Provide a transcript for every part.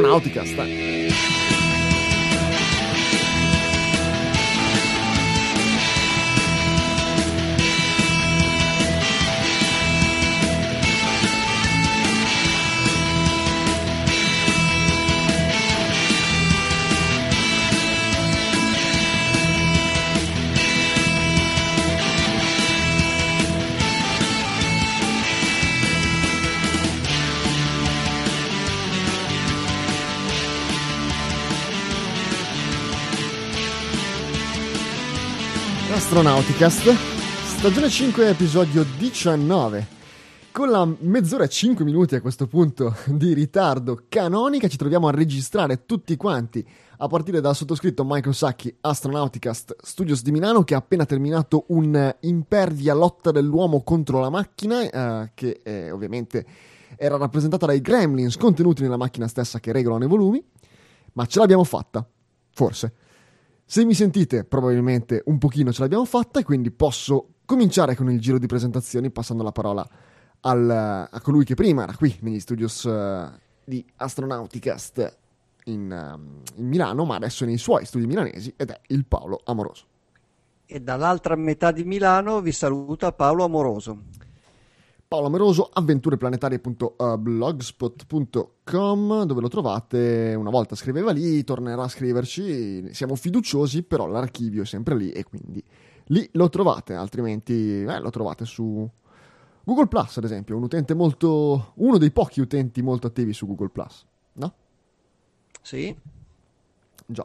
Astronauticast. Astronauticast, stagione 5, episodio 19. Con la mezz'ora e 5 minuti a questo punto di ritardo canonica ci troviamo a registrare tutti quanti a partire dal sottoscritto Michael Sacchi, Astronauticast Studios di Milano, che ha appena terminato un'impervia lotta dell'uomo contro la macchina che ovviamente era rappresentata dai gremlins contenuti nella macchina stessa che regolano i volumi, ma ce l'abbiamo fatta, forse. Se mi sentite, probabilmente un pochino ce l'abbiamo fatta e quindi posso cominciare con il giro di presentazioni passando la parola a colui che prima era qui negli studios di Astronauticast in Milano, ma adesso è nei suoi studi milanesi, ed è il Paolo Amoroso. E dall'altra metà di Milano vi saluta Paolo Amoroso. Paolo Amoroso, avventureplanetarie.blogspot.com, dove lo trovate. Una volta scriveva lì, tornerà a scriverci, siamo fiduciosi, però l'archivio è sempre lì e quindi lì lo trovate, altrimenti lo trovate su Google Plus, ad esempio, uno dei pochi utenti molto attivi su Google Plus, no? Sì. Già.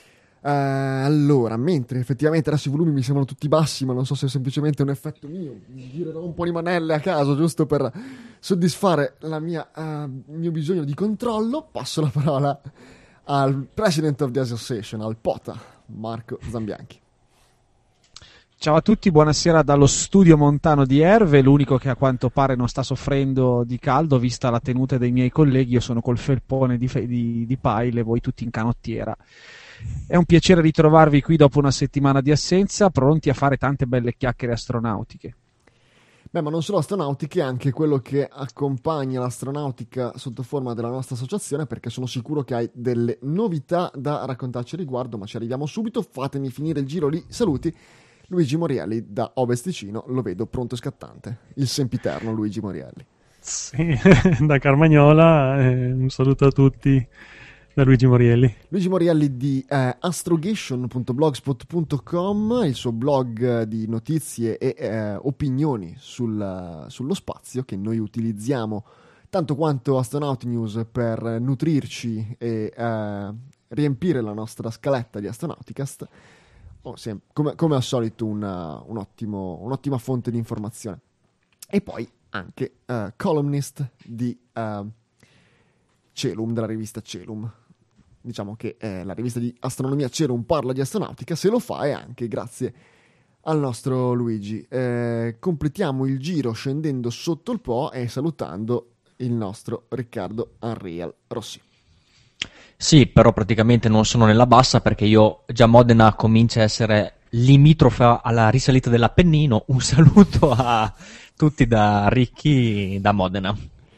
Allora, mentre effettivamente adesso i volumi mi sembrano tutti bassi, ma non so se è semplicemente un effetto mio, girerò un po' di manelle a caso giusto per soddisfare il mio bisogno di controllo. Passo la parola al President of the Association, al POTA, Marco Zambianchi. Ciao a tutti, buonasera dallo studio montano di Erve, l'unico che a quanto pare non sta soffrendo di caldo vista la tenuta dei miei colleghi. Io sono col felpone di pile e voi tutti in canottiera. È un piacere ritrovarvi qui dopo una settimana di assenza, pronti a fare tante belle chiacchiere astronautiche. Beh, ma non solo astronautiche, anche quello che accompagna l'astronautica sotto forma della nostra associazione, perché sono sicuro che hai delle novità da raccontarci a riguardo, ma ci arriviamo subito. Fatemi finire il giro di saluti. Luigi Morielli da Ovest Ticino, lo vedo pronto e scattante. Il sempiterno Luigi Morielli. Sì, da Carmagnola, un saluto a tutti. Da Luigi Morielli. Luigi Morielli di astrogation.blogspot.com, il suo blog di notizie e opinioni sullo spazio, che noi utilizziamo tanto quanto Astronaut News per nutrirci e riempire la nostra scaletta di Astronauticast. Come al solito un'ottima fonte di informazione. E poi anche columnist di Celum, della rivista Celum. Diciamo che la rivista di astronomia Celum parla di astronautica, se lo fa è anche grazie al nostro Luigi. Completiamo il giro scendendo sotto il Po e salutando il nostro Riccardo Unreal Rossi. Sì, però praticamente non sono nella bassa perché io già Modena comincia a essere limitrofa alla risalita dell'Appennino. Un saluto a tutti da Ricchi da Modena.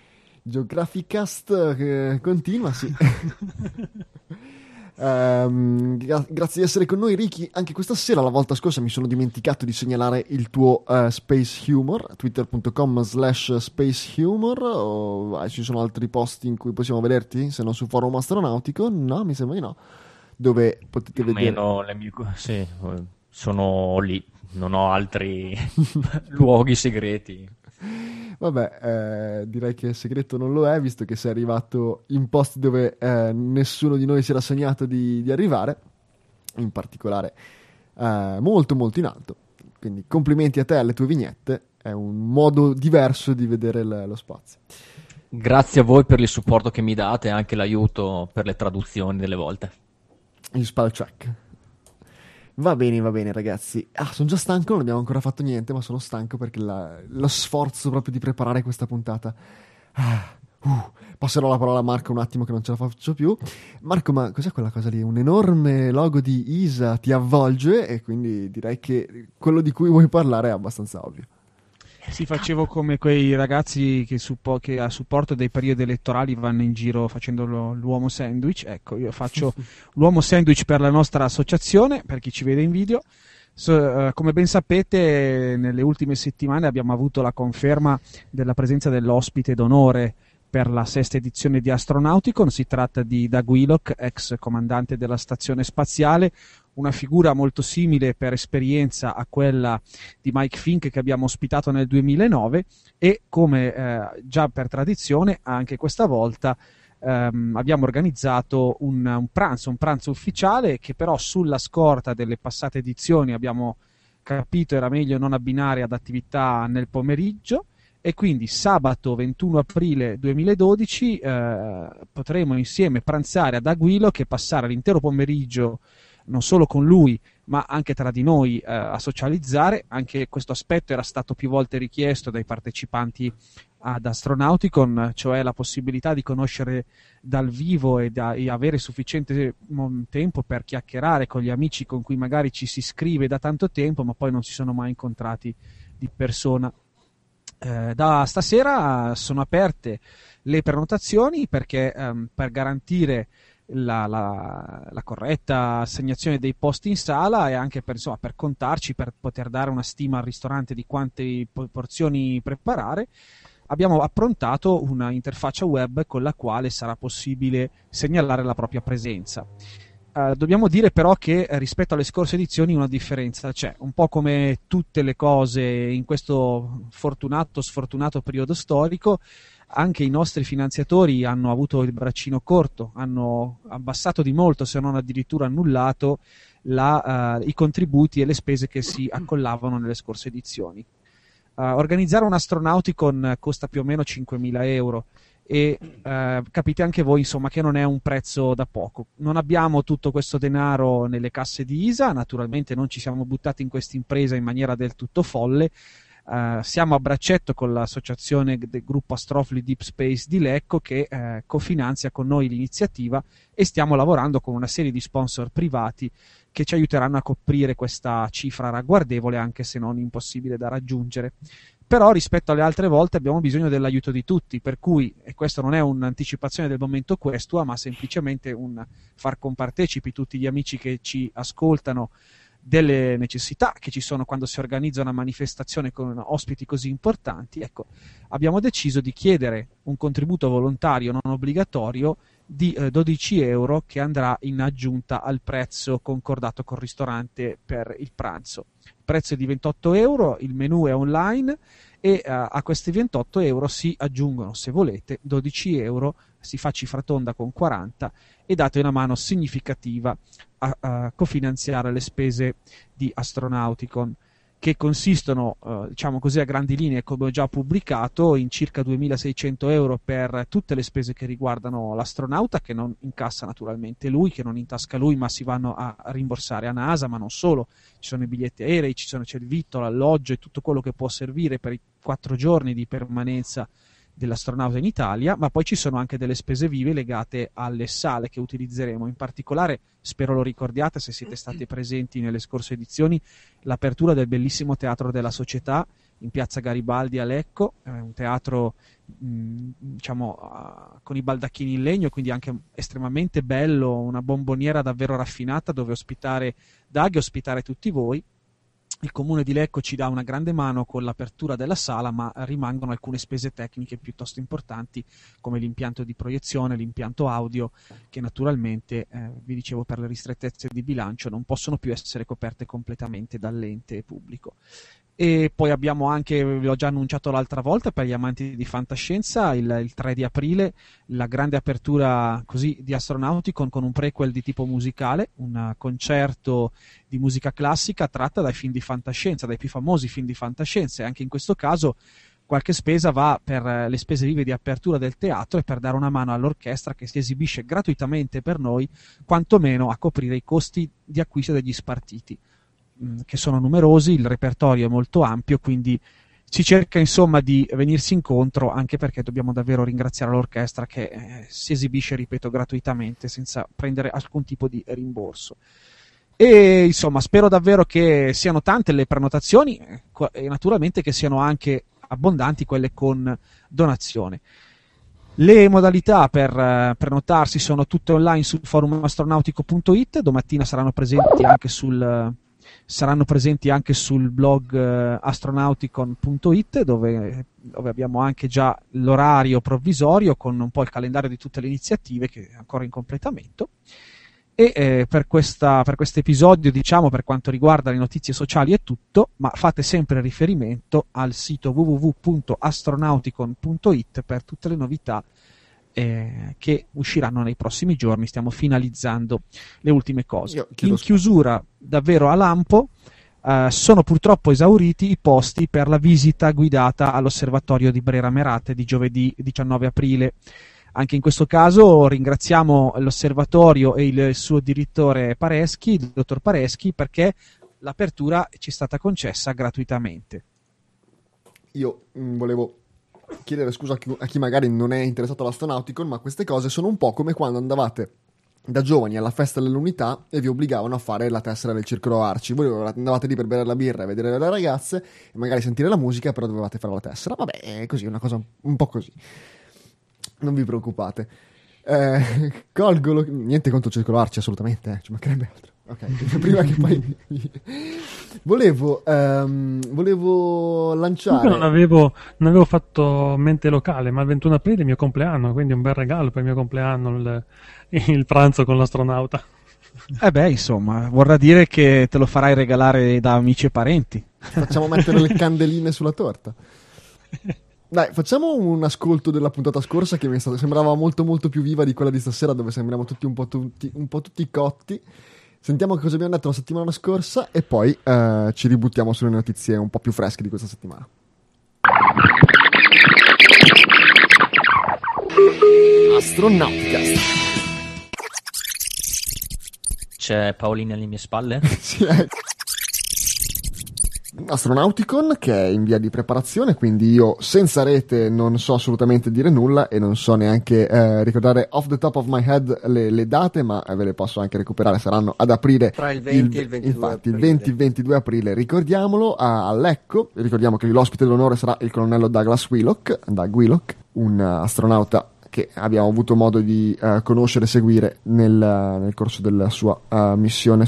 Geographicast continua, sì. Grazie di essere con noi, Ricky, anche questa sera. La volta scorsa mi sono dimenticato di segnalare il tuo Space Humor, twitter.com/spacehumor. Ci sono altri posti in cui possiamo vederti, se non su Forum Astronautico? No, mi sembra di no. Dove potete vedere sì, sono lì, non ho altri luoghi segreti. Vabbè, direi che il segreto non lo è, visto che sei arrivato in posti dove nessuno di noi si era sognato di arrivare, in particolare molto molto in alto. Quindi complimenti a te e alle tue vignette, è un modo diverso di vedere lo spazio. Grazie a voi per il supporto che mi date e anche l'aiuto per le traduzioni delle volte. Il spell check. Va bene ragazzi. Sono già stanco, non abbiamo ancora fatto niente, ma sono stanco perché lo sforzo proprio di preparare questa puntata. Passerò la parola a Marco un attimo che non ce la faccio più. Marco, ma cos'è quella cosa lì? Un enorme logo di ISA ti avvolge e quindi direi che quello di cui vuoi parlare è abbastanza ovvio. Sì, facevo come quei ragazzi che a supporto dei periodi elettorali vanno in giro facendo l'uomo sandwich. Ecco, io faccio l'uomo sandwich per la nostra associazione, per chi ci vede in video. Come ben sapete, nelle ultime settimane abbiamo avuto la conferma della presenza dell'ospite d'onore per la 6ª edizione di Astronauticon. Si tratta di Doug Willock, ex comandante della stazione spaziale, una figura molto simile per esperienza a quella di Mike Fink che abbiamo ospitato nel 2009 e come già per tradizione anche questa volta abbiamo organizzato un pranzo ufficiale che però sulla scorta delle passate edizioni abbiamo capito era meglio non abbinare ad attività nel pomeriggio. E quindi sabato 21 aprile 2012 potremo insieme pranzare ad Aguilo che passare l'intero pomeriggio non solo con lui ma anche tra di noi a socializzare. Anche questo aspetto era stato più volte richiesto dai partecipanti ad Astronauticon, cioè la possibilità di conoscere dal vivo e avere sufficiente tempo per chiacchierare con gli amici con cui magari ci si scrive da tanto tempo ma poi non si sono mai incontrati di persona. Da stasera sono aperte le prenotazioni perché per garantire la corretta assegnazione dei posti in sala e anche per contarci, per poter dare una stima al ristorante di quante porzioni preparare, abbiamo approntato una interfaccia web con la quale sarà possibile segnalare la propria presenza. Dobbiamo dire però che rispetto alle scorse edizioni una differenza c'è, un po' come tutte le cose in questo sfortunato periodo storico. Anche i nostri finanziatori hanno avuto il braccino corto, hanno abbassato di molto, se non addirittura annullato, i contributi e le spese che si accollavano nelle scorse edizioni. Organizzare un Astronauticon costa più o meno 5.000 euro e capite anche voi insomma che non è un prezzo da poco. Non abbiamo tutto questo denaro nelle casse di ISA, naturalmente non ci siamo buttati in questa impresa in maniera del tutto folle. Siamo a braccetto con l'associazione del gruppo Astrofoli Deep Space di Lecco che cofinanzia con noi l'iniziativa e stiamo lavorando con una serie di sponsor privati che ci aiuteranno a coprire questa cifra ragguardevole anche se non impossibile da raggiungere. Però rispetto alle altre volte abbiamo bisogno dell'aiuto di tutti, per cui, e questo non è un'anticipazione del momento questua, ma semplicemente un far compartecipi tutti gli amici che ci ascoltano delle necessità che ci sono quando si organizza una manifestazione con ospiti così importanti. Ecco, abbiamo deciso di chiedere un contributo volontario non obbligatorio di 12 euro che andrà in aggiunta al prezzo concordato col ristorante per il pranzo. Il prezzo è di 28 euro, il menù è online e a questi 28 euro si aggiungono, se volete, 12 euro, si fa cifra tonda con 40 e date una mano significativa a cofinanziare le spese di Astronauticon, che consistono, diciamo così, a grandi linee, come ho già pubblicato, in circa 2.600 euro per tutte le spese che riguardano l'astronauta, che non incassa naturalmente lui, che non intasca lui, ma si vanno a rimborsare a NASA, ma non solo. Ci sono i biglietti aerei, c'è il vitto, l'alloggio e tutto quello che può servire per i 4 giorni di permanenza dell'astronauta in Italia, ma poi ci sono anche delle spese vive legate alle sale che utilizzeremo. In particolare, spero lo ricordiate se siete stati presenti nelle scorse edizioni, l'apertura del bellissimo Teatro della Società in piazza Garibaldi a Lecco, un teatro diciamo con i baldacchini in legno, quindi anche estremamente bello, una bomboniera davvero raffinata dove ospitare Doug e ospitare tutti voi. Il comune di Lecco ci dà una grande mano con l'apertura della sala, ma rimangono alcune spese tecniche piuttosto importanti come l'impianto di proiezione, l'impianto audio, che naturalmente, vi dicevo, per le ristrettezze di bilancio non possono più essere coperte completamente dall'ente pubblico. E poi abbiamo anche, vi ho già annunciato l'altra volta, per gli amanti di fantascienza, il 3 di aprile la grande apertura così di Astronauticon con un prequel di tipo musicale, un concerto di musica classica tratta dai film di fantascienza, dai più famosi film di fantascienza, e anche in questo caso qualche spesa va per le spese vive di apertura del teatro e per dare una mano all'orchestra che si esibisce gratuitamente per noi, quantomeno a coprire i costi di acquisto degli spartiti, che sono numerosi, il repertorio è molto ampio, quindi si cerca insomma di venirsi incontro, anche perché dobbiamo davvero ringraziare l'orchestra che si esibisce, ripeto, gratuitamente senza prendere alcun tipo di rimborso. E insomma spero davvero che siano tante le prenotazioni e naturalmente che siano anche abbondanti quelle con donazione. Le modalità per prenotarsi sono tutte online sul forum astronautico.it. Domattina saranno presenti anche sul blog astronauticon.it, dove abbiamo anche già l'orario provvisorio con un po' il calendario di tutte le iniziative che è ancora in completamento. E per questo episodio, diciamo, per quanto riguarda le notizie sociali è tutto, ma fate sempre riferimento al sito www.astronauticon.it per tutte le novità che usciranno nei prossimi giorni. Stiamo finalizzando le ultime cose. In chiusura, davvero a lampo, sono purtroppo esauriti i posti per la visita guidata all'osservatorio di Brera Merate di giovedì 19 aprile. Anche in questo caso ringraziamo l'osservatorio e il suo direttore Pareschi, il dottor Pareschi, perché l'apertura ci è stata concessa gratuitamente. Io volevo chiedere scusa a chi magari non è interessato all'Astronauticon, ma queste cose sono un po' come quando andavate da giovani alla festa dell'unità e vi obbligavano a fare la tessera del circolo Arci. Voi andavate lì per bere la birra e vedere le ragazze e magari sentire la musica, però dovevate fare la tessera. Vabbè, è così, è una cosa un po' così. Non vi preoccupate. Colgo niente contro il circolo Arci, assolutamente, ci mancherebbe altro. Ok, prima che poi volevo lanciare. Non avevo fatto mente locale, ma il 21 aprile è il mio compleanno, quindi un bel regalo per il mio compleanno il pranzo con l'astronauta. Insomma, vorrà dire che te lo farai regalare da amici e parenti. Facciamo mettere le candeline sulla torta. Dai, facciamo un ascolto della puntata scorsa che mi sembrava molto molto più viva di quella di stasera, dove sembriamo tutti un po' tutti cotti. Sentiamo cosa abbiamo detto la settimana scorsa e poi ci ributtiamo sulle notizie un po' più fresche di questa settimana. Astronauticast. C'è Paolini alle mie spalle? Sì, Astronauticon che è in via di preparazione, quindi io senza rete non so assolutamente dire nulla e non so neanche ricordare off the top of my head le date, ma ve le posso anche recuperare, saranno ad aprile, tra il 20 e il 22 infatti aprile. Il 20 e il 22 aprile, ricordiamolo, a Lecco. Ricordiamo che l'ospite dell'onore sarà il colonnello Doug Willock, un astronauta che abbiamo avuto modo di conoscere e seguire nel corso della sua missione.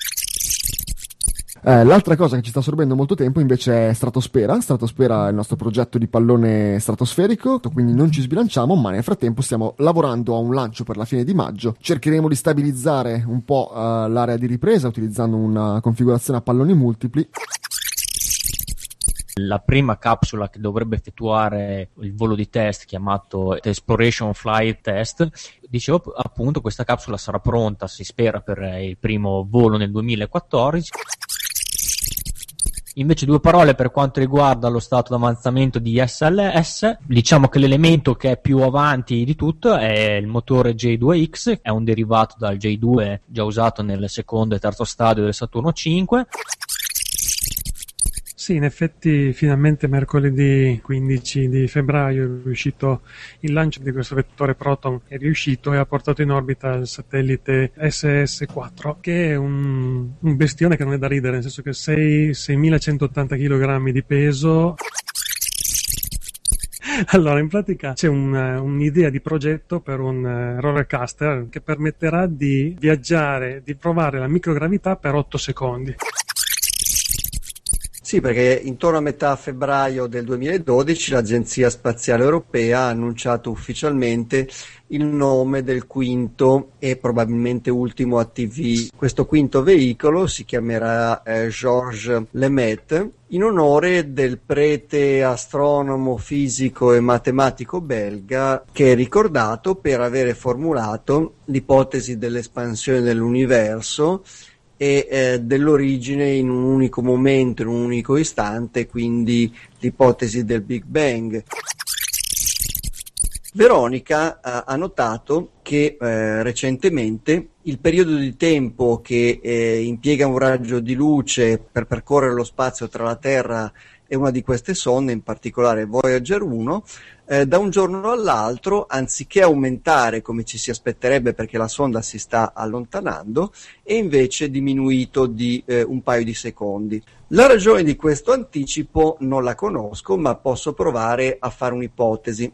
L'altra cosa che ci sta assorbendo molto tempo invece è Stratosfera. Stratosfera è il nostro progetto di pallone stratosferico, quindi non ci sbilanciamo, ma nel frattempo stiamo lavorando a un lancio per la fine di maggio. Cercheremo di stabilizzare un po' l'area di ripresa utilizzando una configurazione a palloni multipli. La prima capsula che dovrebbe effettuare il volo di test, chiamato Exploration Flight Test, dicevo appunto, questa capsula sarà pronta, si spera, per il primo volo nel 2014. Invece due parole per quanto riguarda lo stato d'avanzamento di SLS. Diciamo che l'elemento che è più avanti di tutto è il motore J2X, è un derivato dal J2 già usato nel secondo e terzo stadio del Saturno 5. Sì, in effetti finalmente mercoledì 15 di febbraio è riuscito il lancio di questo vettore Proton, è riuscito e ha portato in orbita il satellite SS4, che è un bestione che non è da ridere, nel senso che 6.180 kg di peso. Allora, in pratica c'è un'idea di progetto per un rollercoaster che permetterà di viaggiare, di provare la microgravità per 8 secondi. Sì, perché intorno a metà febbraio del 2012 l'Agenzia Spaziale Europea ha annunciato ufficialmente il nome del quinto e probabilmente ultimo ATV. Questo quinto veicolo si chiamerà Georges Lemaître, in onore del prete astronomo, fisico e matematico belga, che è ricordato per avere formulato l'ipotesi dell'espansione dell'universo e dell'origine in un unico momento, in un unico istante, quindi l'ipotesi del Big Bang. Veronica ha notato che recentemente il periodo di tempo che impiega un raggio di luce per percorrere lo spazio tra la Terra e una di queste sonde, in particolare Voyager 1, da un giorno all'altro, anziché aumentare come ci si aspetterebbe perché la sonda si sta allontanando, è invece diminuito di un paio di secondi. La ragione di questo anticipo non la conosco, ma posso provare a fare un'ipotesi.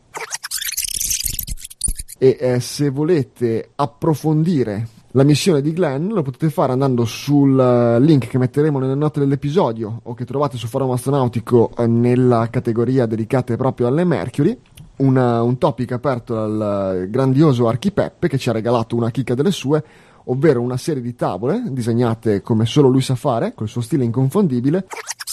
E se volete approfondire la missione di Glenn, lo potete fare andando sul link che metteremo nelle note dell'episodio o che trovate su Forum Astronautico nella categoria dedicata proprio alle Mercury, un topic aperto dal grandioso Archipeppe che ci ha regalato una chicca delle sue, ovvero una serie di tavole disegnate come solo lui sa fare, col suo stile inconfondibile.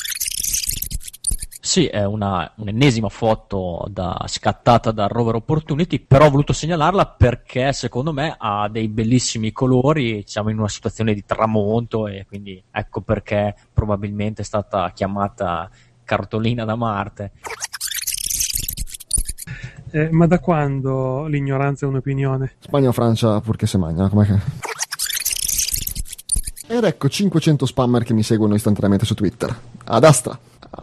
Sì, è un'ennesima foto scattata dal rover Opportunity, però ho voluto segnalarla perché secondo me ha dei bellissimi colori, siamo in una situazione di tramonto e quindi ecco perché probabilmente è stata chiamata cartolina da Marte. Ma da quando l'ignoranza è un'opinione? Spagna o Francia, purché se magna, com'è che... Ed ecco 500 spammer che mi seguono istantaneamente su Twitter. Ad Astra.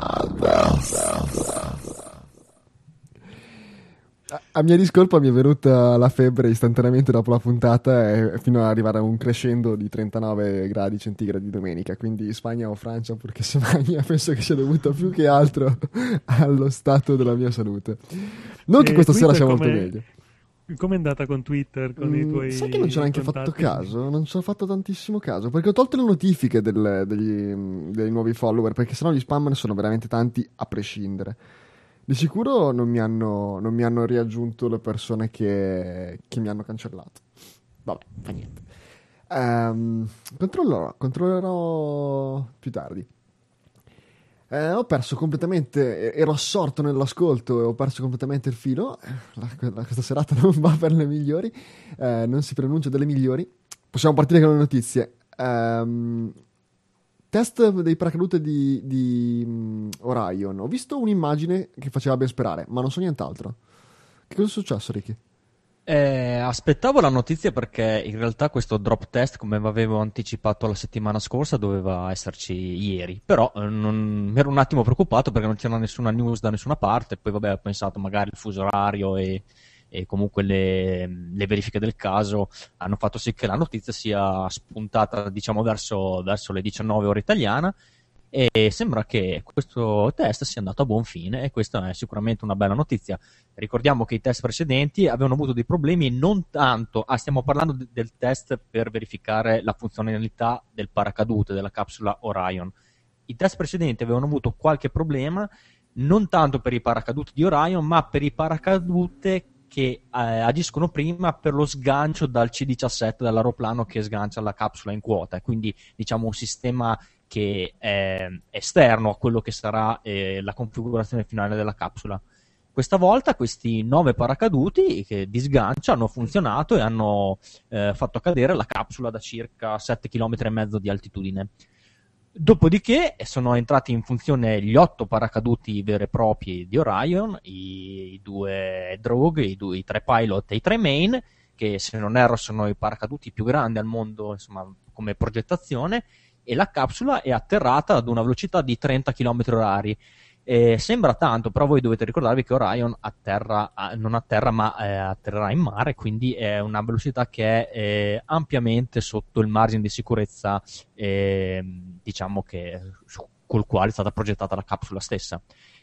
A mia discolpa mi è venuta la febbre istantaneamente dopo la puntata e fino ad arrivare a un crescendo di 39 gradi centigradi domenica, quindi Spagna o Francia, purché se magna, penso che sia dovuto più che altro allo stato della mia salute. Non che questa sera sia molto meglio. Com'è andata con Twitter, con i tuoi sai che non ci ho neanche fatto caso, non ci ho fatto tantissimo caso, perché ho tolto le notifiche dei nuovi follower, perché sennò gli spammer sono veramente tanti a prescindere. Di sicuro non mi hanno riaggiunto le persone che mi hanno cancellato. Vabbè, fa niente. Controllerò più tardi. Ho perso completamente, ero assorto nell'ascolto e ho perso completamente il filo. Questa serata non va per le migliori, non si pronuncia delle migliori. Possiamo partire con le notizie. Test dei paracadute di Orion. Ho visto un'immagine che faceva ben sperare, ma non so nient'altro. Che cosa è successo, Ricky? Aspettavo la notizia perché in realtà questo drop test, come avevo anticipato la settimana scorsa, doveva esserci ieri, però mi ero un attimo preoccupato perché non c'era nessuna news da nessuna parte. Poi vabbè, ho pensato magari il fuso orario e comunque le verifiche del caso hanno fatto sì che la notizia sia spuntata, diciamo, verso le 19 ore italiana, e sembra che questo test sia andato a buon fine e questa è sicuramente una bella notizia. Ricordiamo che i test precedenti avevano avuto dei problemi e non tanto, stiamo parlando del test per verificare la funzionalità del paracadute della capsula Orion. I test precedenti avevano avuto qualche problema non tanto per i paracadute di Orion, ma per i paracadute che agiscono prima per lo sgancio dal C-17 dall'aeroplano che sgancia la capsula in quota, quindi diciamo un sistema che è esterno a quello che sarà la configurazione finale della capsula. Questa volta questi 9 paracaduti di sgancio hanno funzionato e hanno fatto cadere la capsula da circa 7,5 km di altitudine. Dopodiché sono entrati in funzione gli 8 paracaduti veri e propri di Orion, i 2 Drogue, i 3 Pilot e i 3 Main, che se non erro sono i paracaduti più grandi al mondo, insomma, come progettazione, e la capsula è atterrata ad una velocità di 30 km/h. Sembra tanto, però voi dovete ricordarvi che Orion non atterra, ma atterrerà in mare, quindi è una velocità che è ampiamente sotto il margine di sicurezza, diciamo che col quale è stata progettata la capsula stessa.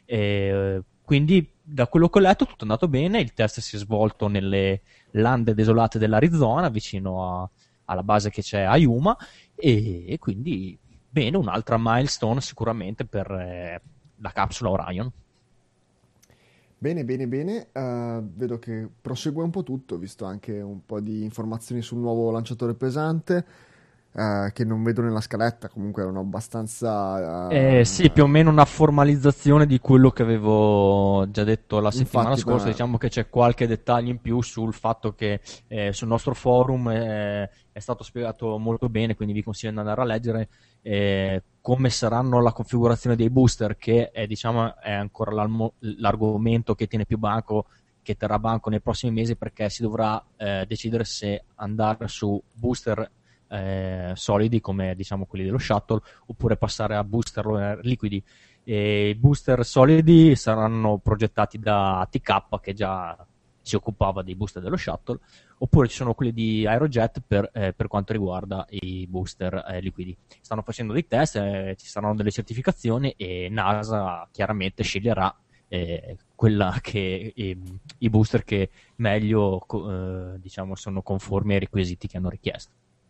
Quindi da quello che ho letto tutto è andato bene, il test si è svolto nelle lande desolate dell'Arizona, vicino alla base che c'è a Yuma, e quindi bene, un'altra milestone sicuramente per la capsula Orion. Bene. Vedo che prosegue un po' tutto, ho visto anche un po' di informazioni sul nuovo lanciatore pesante, che non vedo nella scaletta, comunque erano abbastanza... Sì, più o meno una formalizzazione di quello che avevo già detto la settimana scorsa. Diciamo che c'è qualche dettaglio in più sul fatto che sul nostro forum è stato spiegato molto bene, quindi vi consiglio di andare a leggere come saranno la configurazione dei booster, che diciamo è ancora l'argomento che tiene più banco, che terrà banco nei prossimi mesi, perché si dovrà decidere se andare su booster solidi come diciamo quelli dello shuttle oppure passare a booster liquidi. E i booster solidi saranno progettati da ATK, che già si occupava dei booster dello shuttle, oppure ci sono quelli di Aerojet per quanto riguarda i booster liquidi. Stanno facendo dei test, ci saranno delle certificazioni e NASA chiaramente sceglierà quella che i booster che meglio diciamo sono conformi ai requisiti che hanno richiesto.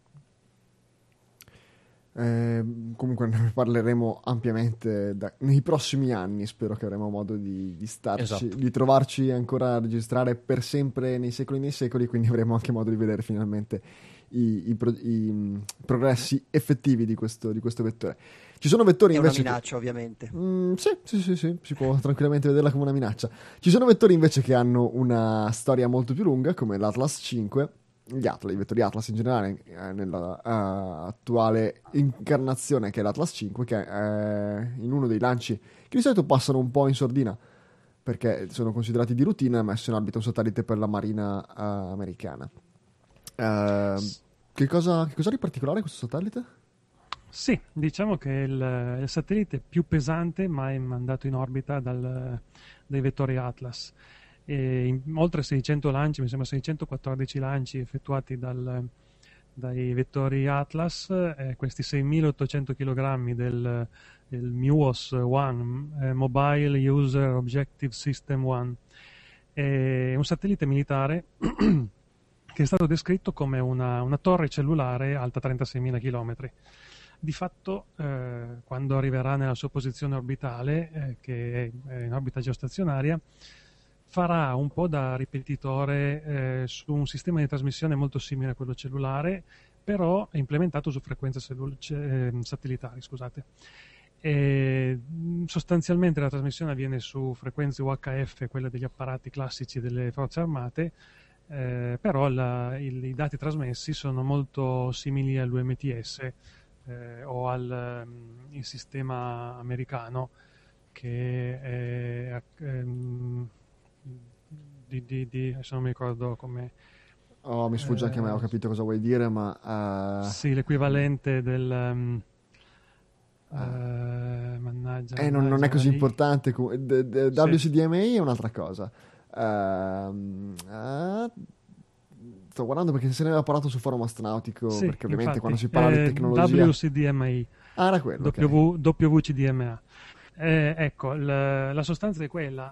Comunque ne parleremo ampiamente nei prossimi anni. Spero che avremo modo di starci, Esatto. di trovarci ancora a registrare per sempre nei secoli, quindi avremo anche modo di vedere finalmente i progressi effettivi di questo vettore. Ci sono vettori È una invece minaccia, ovviamente. Sì, si può tranquillamente vederla come una minaccia. Ci sono vettori invece che hanno una storia molto più lunga, come l'Atlas 5. I vettori Atlas in generale, nella attuale incarnazione che è l'Atlas 5, che è in uno dei lanci che di solito passano un po' in sordina perché sono considerati di routine, messo in orbita un satellite per la marina americana. Che cosa ha di particolare questo satellite? Sì, diciamo che è il satellite più pesante mai mandato in orbita dai vettori Atlas. Oltre 600 lanci, mi sembra 614 lanci effettuati dai vettori Atlas, questi 6.800 kg del MUOS One, Mobile User Objective System One. È un satellite militare che è stato descritto come una torre cellulare alta 36.000 km. Di fatto, quando arriverà nella sua posizione orbitale, che è in orbita geostazionaria, farà un po' da ripetitore su un sistema di trasmissione molto simile a quello cellulare, però implementato su frequenze satellitari. Scusate. Sostanzialmente la trasmissione avviene su frequenze UHF, quelle degli apparati classici delle forze armate, però i dati trasmessi sono molto simili all'UMTS o al il sistema americano che è adesso non mi ricordo come. Mi sfugge anche a me, ho capito cosa vuoi dire, ma sì, l'equivalente del mannaggia, non è così lì. importante. WCDMA è un'altra cosa. Sto guardando perché se ne aveva parlato su forum astronautico, Sì, perché ovviamente infatti, quando si parla di tecnologia WCDMA, era quello, ok. WCDMA. Ecco, la sostanza è quella.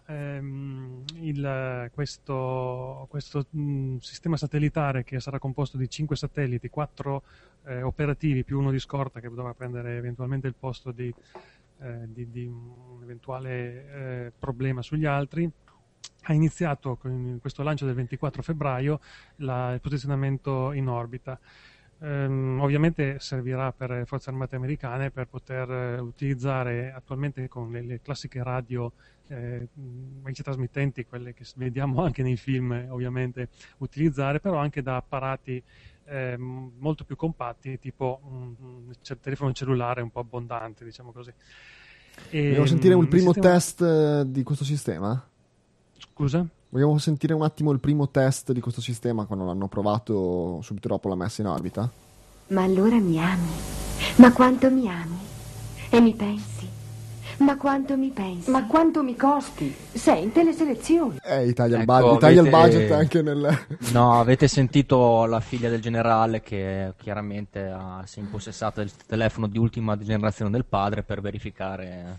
Questo sistema satellitare, che sarà composto di 5 satelliti, 4 operativi più uno di scorta che dovrà prendere eventualmente il posto di un eventuale problema sugli altri, ha iniziato con questo lancio del 24 febbraio il posizionamento in orbita. Ovviamente servirà per le forze armate americane per poter utilizzare attualmente con le classiche radio trasmittenti, quelle che vediamo anche nei film, ovviamente utilizzare, però anche da apparati molto più compatti, tipo un telefono cellulare un po' abbondante, diciamo così. Vogliamo sentire il primo test di questo sistema? Scusa? Vogliamo sentire un attimo il primo test di questo sistema quando l'hanno provato subito dopo la messa in orbita? Ma allora mi ami? Ma quanto mi ami? E mi pensi? Ma quanto mi pensi? Ma quanto mi costi? Sei in teleselezione. Italia Ecco, il budget anche nel... No, avete sentito la figlia del generale che chiaramente si è impossessata del telefono di ultima generazione del padre per verificare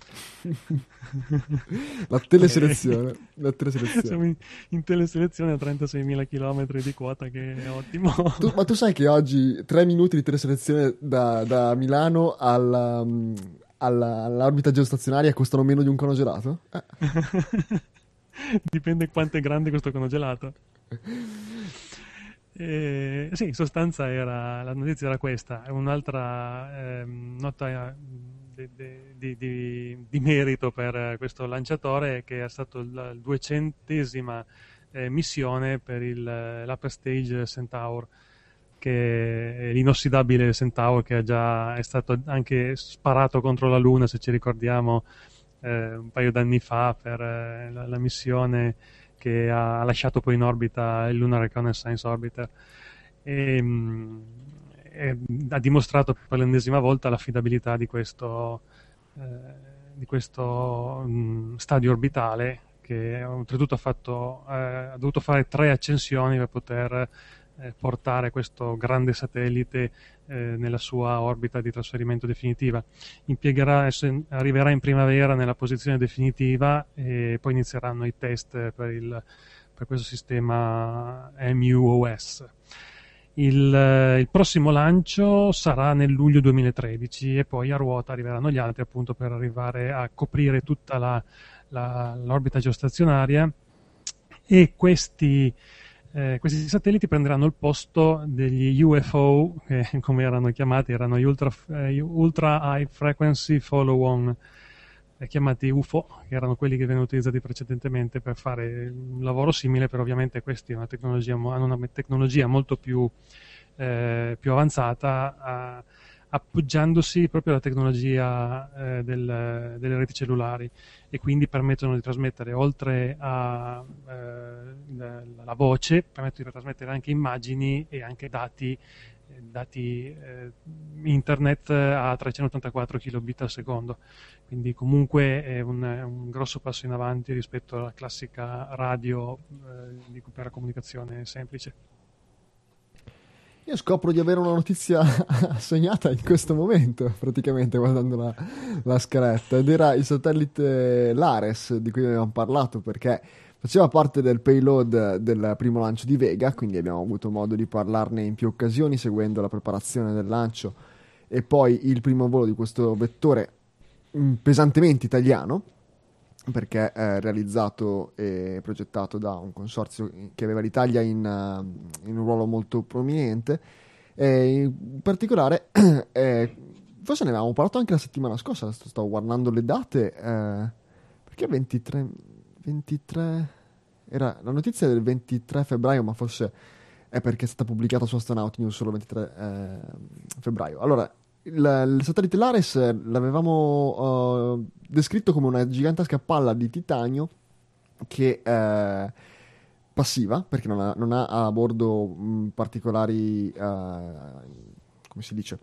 la teleselezione. Siamo in teleselezione a 36.000 km di quota, che è ottimo. Ma tu sai che oggi 3 minuti di teleselezione da Milano all'orbita geostazionaria costano meno di un cono gelato? Dipende quanto è grande questo cono gelato. Sì, in sostanza la notizia era questa. Un'altra nota di merito per questo lanciatore, che è stato la 200ª missione per l'Upper Stage Centaur, che è l'inossidabile Centaur, che è stato anche sparato contro la Luna, se ci ricordiamo, un paio d'anni fa per la missione che ha lasciato poi in orbita il Lunar Reconnaissance Orbiter. Ha dimostrato per l'ennesima volta l'affidabilità di questo stadio orbitale, che oltretutto ha dovuto fare 3 accensioni per poter portare questo grande satellite nella sua orbita di trasferimento definitiva. Arriverà in primavera nella posizione definitiva e poi inizieranno i test per questo sistema MUOS. Il prossimo lancio sarà nel luglio 2013 e poi a ruota arriveranno gli altri, appunto, per arrivare a coprire tutta l'orbita geostazionaria, e questi satelliti prenderanno il posto degli UFO, che come erano chiamati, erano gli Ultra High Frequency Follow-on, chiamati UFO, che erano quelli che venivano utilizzati precedentemente per fare un lavoro simile, però ovviamente questi hanno una tecnologia molto più avanzata, appoggiandosi proprio alla tecnologia delle reti cellulari, e quindi permettono di trasmettere, oltre alla voce, permettono di trasmettere anche immagini e anche dati internet a 384 kilobit al secondo. Quindi comunque è un grosso passo in avanti rispetto alla classica radio per la comunicazione semplice. Io scopro di avere una notizia segnata in questo momento, praticamente, guardando la scaletta, ed era il satellite Lares, di cui avevamo parlato, perché faceva parte del payload del primo lancio di Vega, quindi abbiamo avuto modo di parlarne in più occasioni, seguendo la preparazione del lancio e poi il primo volo di questo vettore pesantemente italiano, perché è realizzato e progettato da un consorzio che aveva l'Italia in un ruolo molto prominente. In particolare, forse ne avevamo parlato anche la settimana scorsa, stavo guardando le date, perché 23 era la notizia del 23 febbraio, ma forse è perché è stata pubblicata su Astronaut News solo il 23 febbraio. Allora, il satellite Lares l'avevamo descritto come una gigantesca palla di titanio che passiva, perché non ha a bordo particolari, come si dice,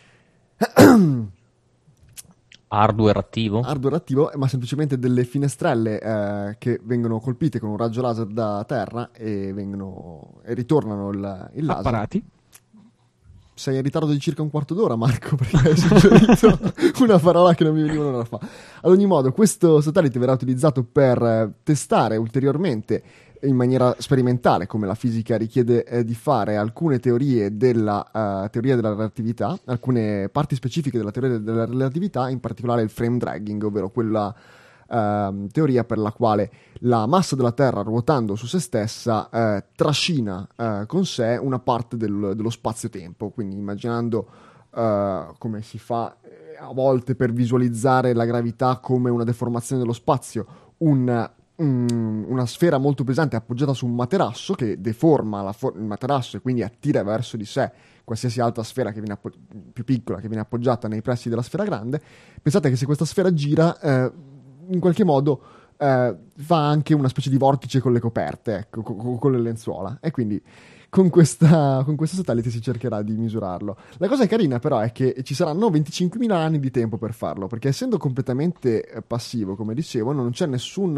hardware attivo, ma semplicemente delle finestrelle che vengono colpite con un raggio laser da terra e ritornano il laser. Apparati. Sei in ritardo di circa un quarto d'ora, Marco, perché hai suggerito una parola che non mi veniva un'ora fa. Ad ogni modo, questo satellite verrà utilizzato per testare ulteriormente, in maniera sperimentale, come la fisica richiede di fare, alcune teorie della teoria della relatività, alcune parti specifiche della teoria della relatività, in particolare il frame dragging, ovvero quella teoria per la quale la massa della Terra, ruotando su se stessa, trascina con sé una parte dello spazio-tempo. Quindi immaginando come si fa a volte per visualizzare la gravità come una deformazione dello spazio, una sfera molto pesante appoggiata su un materasso che deforma il materasso e quindi attira verso di sé qualsiasi altra sfera che viene più piccola, che viene appoggiata nei pressi della sfera grande. Pensate che se questa sfera gira, in qualche modo fa anche una specie di vortice con le coperte, ecco, con le lenzuola, e quindi con questo satellite si cercherà di misurarlo. La cosa carina però è che ci saranno 25.000 anni di tempo per farlo, perché essendo completamente passivo, come dicevo, non c'è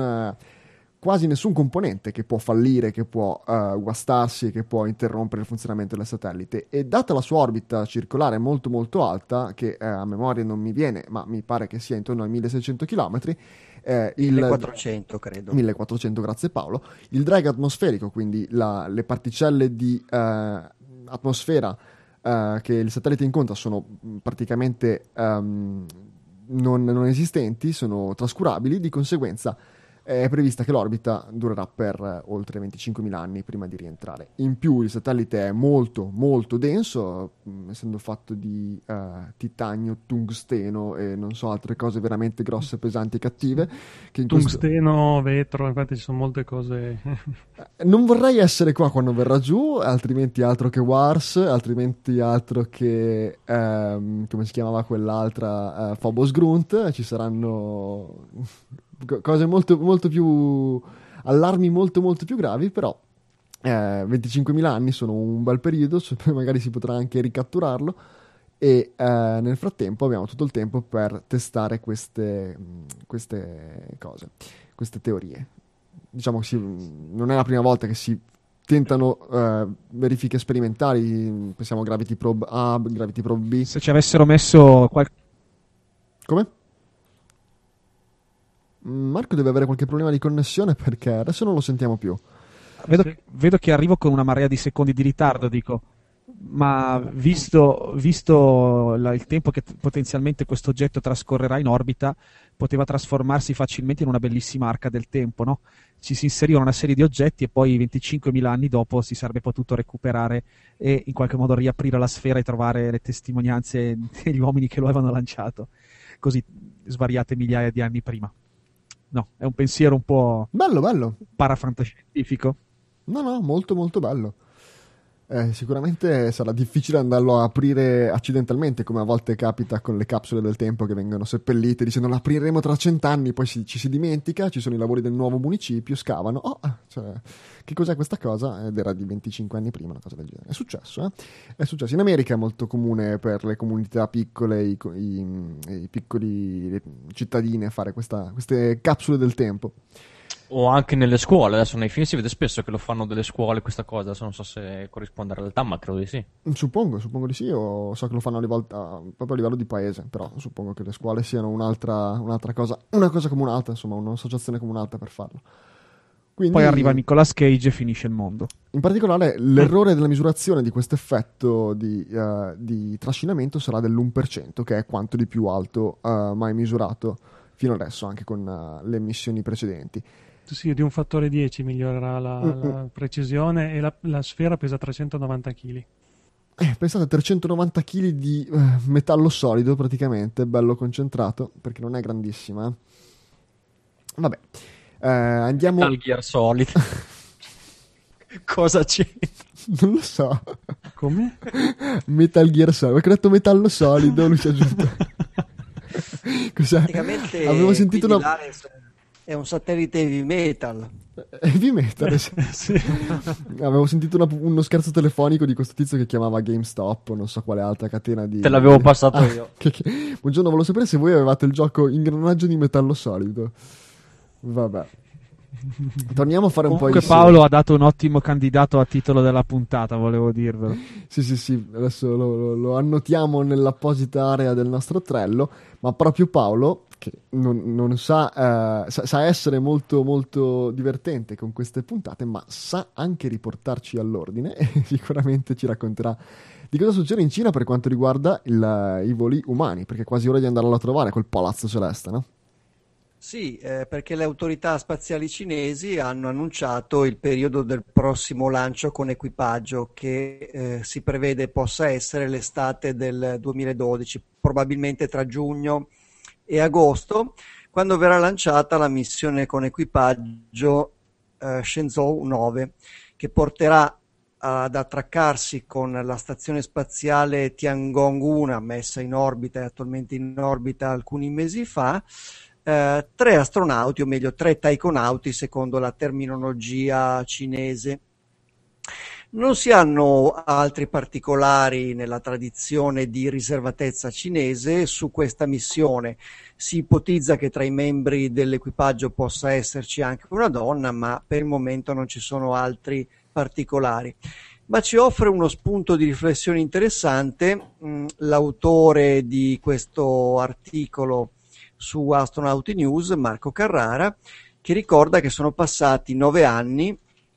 quasi nessun componente che può fallire, che può guastarsi, che può interrompere il funzionamento del satellite, e data la sua orbita circolare molto molto alta, che a memoria non mi viene, ma mi pare che sia intorno ai 1600 km, 1400 credo. 1400, grazie Paolo. Il drag atmosferico, quindi le particelle di atmosfera che il satellite incontra, sono praticamente non esistenti, sono trascurabili, di conseguenza è prevista che l'orbita durerà per oltre 25.000 anni prima di rientrare. In più il satellite è molto molto denso, essendo fatto di titanio, tungsteno e non so, altre cose veramente grosse, pesanti e cattive. Che Tungsteno, vetro, infatti ci sono molte cose. Non vorrei essere qua quando verrà giù, altrimenti altro che Wars, altrimenti altro che come si chiamava quell'altra, Phobos Grunt. Ci saranno cose molto, molto più, allarmi molto molto più gravi, però 25.000 anni sono un bel periodo, cioè magari si potrà anche ricatturarlo, e nel frattempo abbiamo tutto il tempo per testare queste cose, queste teorie. Diciamo che non è la prima volta che si tentano verifiche sperimentali, pensiamo a Gravity Probe A, Gravity Probe B. Se ci avessero messo Come? Marco deve avere qualche problema di connessione perché adesso non lo sentiamo più. Vedo che arrivo con una marea di secondi di ritardo, dico. Ma visto il tempo che potenzialmente questo oggetto trascorrerà in orbita, poteva trasformarsi facilmente in una bellissima arca del tempo, no? Ci si inserivano una serie di oggetti e poi 25.000 anni dopo si sarebbe potuto recuperare e in qualche modo riaprire la sfera e trovare le testimonianze degli uomini che lo avevano lanciato, così svariate migliaia di anni prima. No, è un pensiero un po' bello. parafantascientifico. No, molto molto bello. Sicuramente sarà difficile andarlo a aprire accidentalmente, come a volte capita con le capsule del tempo che vengono seppellite dicendo lo apriremo tra 100 anni, poi ci si dimentica, ci sono i lavori del nuovo municipio, scavano, che cos'è questa cosa? Ed era di 25 anni prima, una cosa del genere. È successo. È successo. In America è molto comune per le comunità piccole, i piccoli cittadini fare queste capsule del tempo. O anche nelle scuole, adesso nei film si vede spesso che lo fanno delle scuole questa cosa, adesso non so se corrisponde alla realtà, ma credo di sì. Suppongo di sì, o so che lo fanno proprio a livello di paese, però suppongo che le scuole siano un'altra cosa, una cosa come un'altra, insomma, un'associazione come un'altra per farlo. Quindi, poi arriva Nicolas Cage e finisce il mondo. In particolare l'errore della misurazione di questo effetto di trascinamento sarà dell'1%, che è quanto di più alto mai misurato fino adesso, anche con le missioni precedenti. Sì, di un fattore 10 migliorerà la precisione e la sfera pesa 390 kg. Pensate a 390 kg di metallo solido praticamente, bello concentrato, perché non è grandissima. Vabbè, andiamo... Metal Gear Solid. Cosa c'è? Non lo so. Come? Metal Gear Solid, perché ho detto metallo solido, lui ci ha aggiunto. Cos'è? Praticamente avevo sentito una... l'Ares è un satellite heavy metal. Heavy metal? Sì. Avevo sentito uno scherzo telefonico di questo tizio che chiamava GameStop o non so quale altra catena di... Te l'avevo passato io. Buongiorno, volevo sapere se voi avevate il gioco Ingranaggio di metallo solido. Vabbè. Torniamo a fare un po' Comunque Paolo ha dato un ottimo candidato a titolo della puntata, volevo dirvelo. Sì, adesso lo annotiamo nell'apposita area del nostro Trello, ma proprio Paolo, che non sa essere molto molto divertente con queste puntate, ma sa anche riportarci all'ordine e sicuramente ci racconterà di cosa succede in Cina per quanto riguarda i voli umani, perché è quasi ora di andarlo a trovare quel palazzo celeste, no? Sì, perché le autorità spaziali cinesi hanno annunciato il periodo del prossimo lancio con equipaggio che si prevede possa essere l'estate del 2012, probabilmente tra giugno e agosto, quando verrà lanciata la missione con equipaggio Shenzhou 9, che porterà ad attraccarsi con la stazione spaziale Tiangong-1 messa in orbita e attualmente in orbita alcuni mesi fa, 3 astronauti, o meglio 3 taikonauti secondo la terminologia cinese. Non si hanno altri particolari nella tradizione di riservatezza cinese su questa missione. Si ipotizza che tra i membri dell'equipaggio possa esserci anche una donna, ma per il momento non ci sono altri particolari. Ma ci offre uno spunto di riflessione interessante l'autore di questo articolo su Astronauti News, Marco Carrara, che ricorda che sono passati 9 anni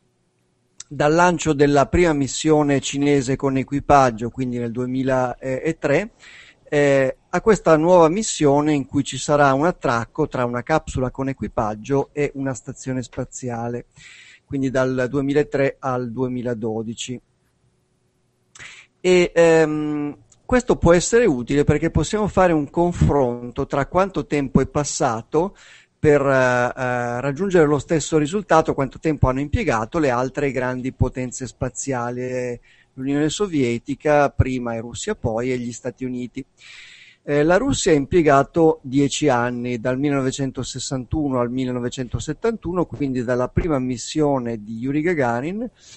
dal lancio della prima missione cinese con equipaggio, quindi nel 2003, a questa nuova missione in cui ci sarà un attracco tra una capsula con equipaggio e una stazione spaziale, quindi dal 2003 al 2012. Questo può essere utile perché possiamo fare un confronto tra quanto tempo è passato per raggiungere lo stesso risultato, quanto tempo hanno impiegato le altre grandi potenze spaziali, l'Unione Sovietica prima e Russia poi e gli Stati Uniti. La Russia ha impiegato 10 anni, dal 1961 al 1971, quindi dalla prima missione di Yuri Gagarin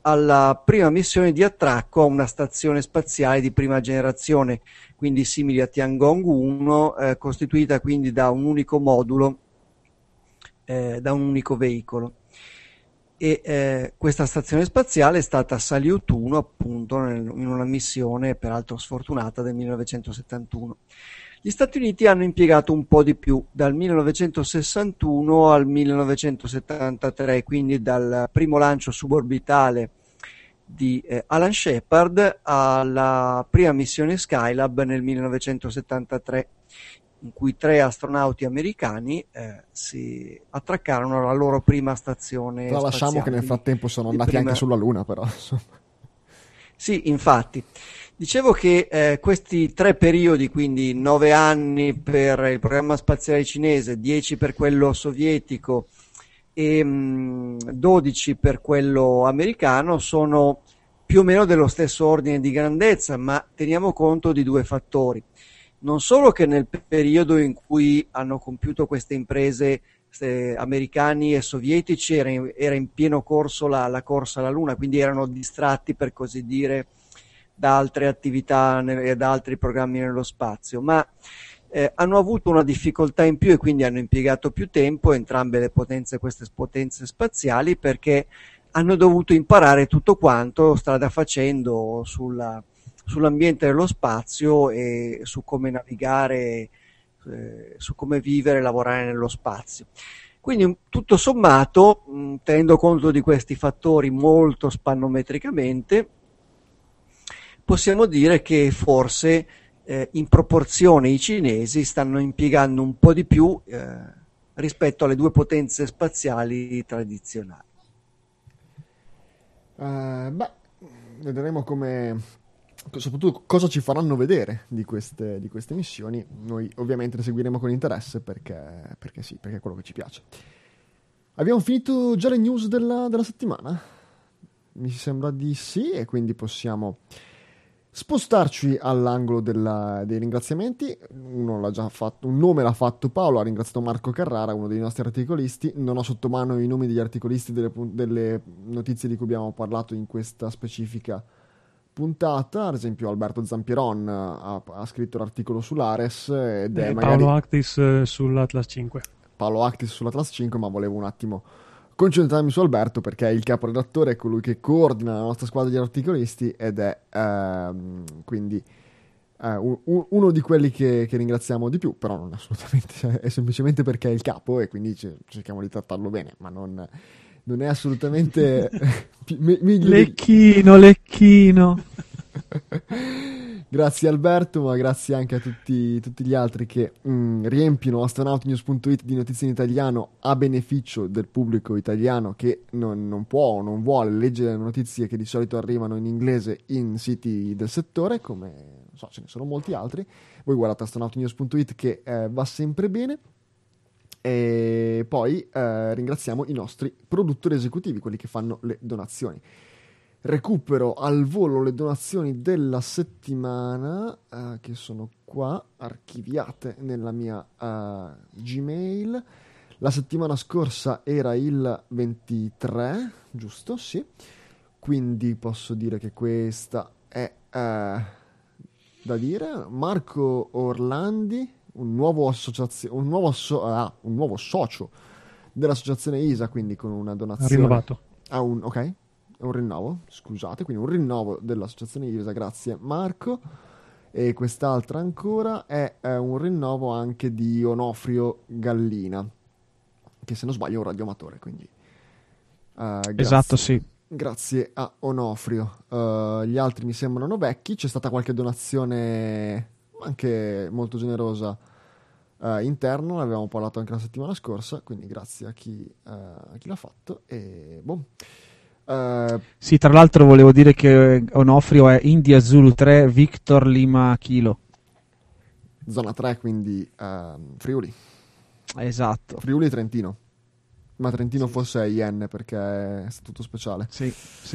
alla prima missione di attracco a una stazione spaziale di prima generazione, quindi simili a Tiangong 1, costituita quindi da un unico modulo, da un unico veicolo. E questa stazione spaziale è stata Salyut 1, appunto, in una missione peraltro sfortunata del 1971. Gli Stati Uniti hanno impiegato un po' di più, dal 1961 al 1973, quindi dal primo lancio suborbitale di Alan Shepard alla prima missione Skylab nel 1973, in cui 3 astronauti americani si attraccarono alla loro prima stazione spaziale. Lasciamo che nel frattempo sono andati anche sulla Luna, però. Sì, infatti. Dicevo che questi 3 periodi, quindi 9 anni per il programma spaziale cinese, 10 per quello sovietico e 12 per quello americano, sono più o meno dello stesso ordine di grandezza, ma teniamo conto di 2 fattori. Non solo che nel periodo in cui hanno compiuto queste imprese americani e sovietici era in pieno corso la corsa alla Luna, quindi erano distratti, per così dire, da altre attività e da altri programmi nello spazio, ma hanno avuto una difficoltà in più e quindi hanno impiegato più tempo entrambe queste potenze spaziali, perché hanno dovuto imparare tutto quanto strada facendo sull'ambiente dello spazio e su come navigare, su come vivere e lavorare nello spazio. Quindi tutto sommato, tenendo conto di questi fattori molto spannometricamente, possiamo dire che forse in proporzione i cinesi stanno impiegando un po' di più rispetto alle 2 potenze spaziali tradizionali. Vedremo soprattutto cosa ci faranno vedere di queste missioni. Noi ovviamente le seguiremo con interesse perché è quello che ci piace. Abbiamo finito già le news della settimana? Mi sembra di sì, e quindi possiamo spostarci all'angolo dei ringraziamenti. Uno l'ha già fatto, un nome l'ha fatto Paolo, ha ringraziato Marco Carrara, uno dei nostri articolisti. Non ho sotto mano i nomi degli articolisti delle notizie di cui abbiamo parlato in questa specifica puntata. Ad esempio Alberto Zampieron ha scritto l'articolo sull'Ares ed è Paolo Actis sull'Atlas 5. Paolo Actis sull'Atlas 5, ma volevo un attimo concentrarmi su Alberto perché è il caporedattore, è colui che coordina la nostra squadra di articolisti ed è quindi uno di quelli che ringraziamo di più, però non assolutamente, è semplicemente perché è il capo e quindi cerchiamo di trattarlo bene, ma non è assolutamente Lecchino. Grazie Alberto, ma grazie anche a tutti gli altri che riempiono astronautnews.it di notizie in italiano a beneficio del pubblico italiano che non può o non vuole leggere notizie che di solito arrivano in inglese in siti del settore, come non so, ce ne sono molti altri. Voi guardate astronautnews.it che va sempre bene. E poi ringraziamo i nostri produttori esecutivi, quelli che fanno le donazioni. Recupero al volo le donazioni della settimana che sono qua archiviate nella mia Gmail. La settimana scorsa era il 23, giusto? Sì. Quindi posso dire che questa è da dire. Marco Orlandi, un nuovo socio dell'associazione ISA, quindi con una donazione rinnovato. Ok. Un rinnovo, scusate, quindi un rinnovo dell'associazione ISA, grazie Marco. E quest'altra ancora è un rinnovo anche di Onofrio Gallina, che se non sbaglio è un radioamatore, quindi grazie, esatto, sì, grazie a Onofrio. Gli altri mi sembrano vecchi, c'è stata qualche donazione anche molto generosa interno, ne avevamo parlato anche la settimana scorsa, quindi grazie a chi l'ha fatto. E boh. Sì, tra l'altro volevo dire che Onofrio è India Zulu 3 Victor Lima Kilo, zona 3, quindi Friuli. Esatto. Friuli e Trentino, ma Trentino sì, forse è IN perché è statuto speciale. Sì.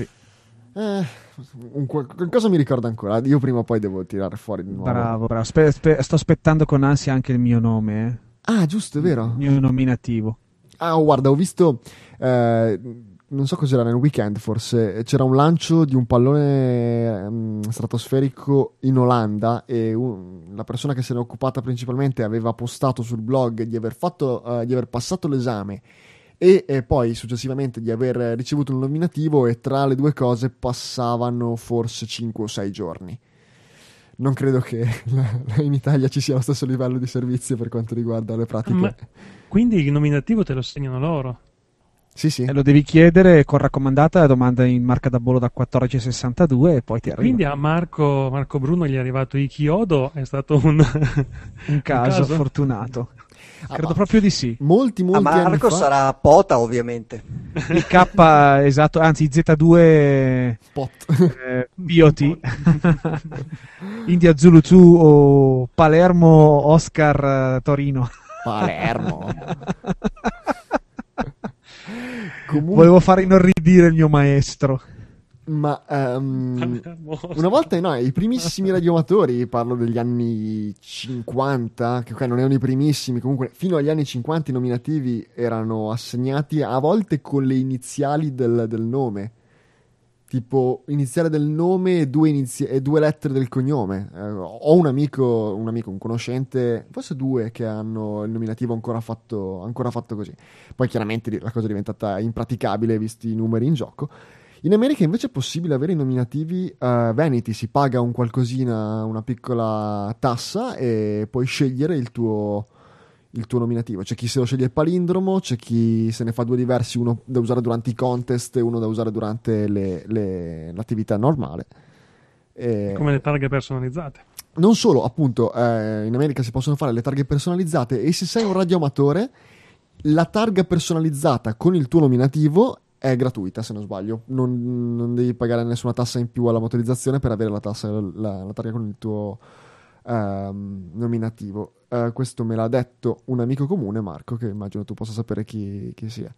Qualcosa mi ricorda ancora, io prima o poi devo tirare fuori di nuovo. Bravo. Sto aspettando con ansia anche il mio nome. Ah, giusto, è vero. Il mio nominativo. Ah, guarda, ho visto non so cos'era, nel weekend forse, c'era un lancio di un pallone stratosferico in Olanda e la persona che se ne è occupata principalmente aveva postato sul blog di aver passato l'esame e poi successivamente di aver ricevuto un nominativo, e tra le due cose passavano forse 5 o 6 giorni. Non credo che in Italia ci sia lo stesso livello di servizio per quanto riguarda le pratiche. Ma quindi il nominativo te lo segnano loro? Sì. E lo devi chiedere con raccomandata, domanda in marca da bollo da 14,62 e poi ti arriva. Quindi a Marco Bruno gli è arrivato il chiodo, è stato un caso fortunato. Credo proprio di sì. Molti a Marco anni fa... sarà Pota, ovviamente. Il K, esatto, anzi Z2 BOT India Zulu 2 o Palermo Oscar Torino. Palermo. Comunque... Volevo fare inorridire il mio maestro. Ma una volta i primissimi radioamatori, parlo degli anni 50, che non erano i primissimi, comunque fino agli anni 50 i nominativi erano assegnati a volte con le iniziali del nome, tipo iniziale del nome e due lettere del cognome. Ho un amico, un conoscente, forse due, che hanno il nominativo ancora fatto così. Poi chiaramente la cosa è diventata impraticabile visti i numeri in gioco. In America invece è possibile avere i nominativi veneti, si paga un qualcosina, una piccola tassa e puoi scegliere il tuo nominativo. C'è chi se lo sceglie il palindromo, c'è chi se ne fa due diversi, uno da usare durante i contest e uno da usare durante l'attività normale. Come le targhe personalizzate. Non solo, appunto, in America si possono fare le targhe personalizzate e se sei un radioamatore, la targa personalizzata con il tuo nominativo è gratuita, se non sbaglio. Non devi pagare nessuna tassa in più alla motorizzazione per avere la targa con il tuo nominativo. Questo me l'ha detto un amico comune, Marco, che immagino tu possa sapere chi sia.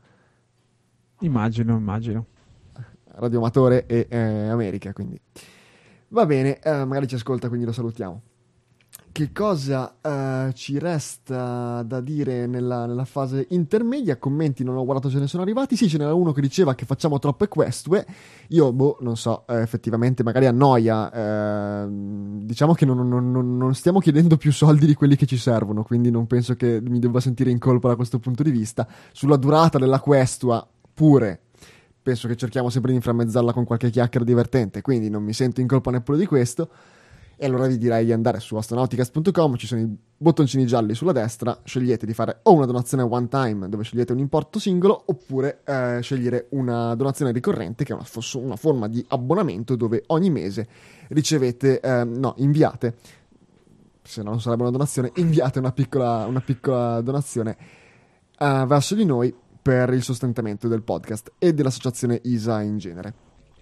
Immagino. Radioamatore e America, quindi. Va bene, magari ci ascolta, quindi lo salutiamo. Che cosa ci resta da dire nella fase intermedia? Commenti non ho guardato se ne sono arrivati. Sì, ce n'era uno che diceva che facciamo troppe questue. Io, non so, effettivamente magari annoia. Diciamo che non stiamo chiedendo più soldi di quelli che ci servono, quindi non penso che mi debba sentire in colpa da questo punto di vista. Sulla durata della questua pure penso che cerchiamo sempre di inframmezzarla con qualche chiacchiera divertente, quindi non mi sento in colpa neppure di questo. E allora vi direi di andare su astronauticast.com, ci sono i bottoncini gialli sulla destra, scegliete di fare o una donazione one time dove scegliete un importo singolo, oppure scegliere una donazione ricorrente che è una forma di abbonamento dove ogni mese ricevete, inviate, se no non sarebbe una donazione, inviate una piccola donazione verso di noi per il sostentamento del podcast e dell'associazione ISA in genere.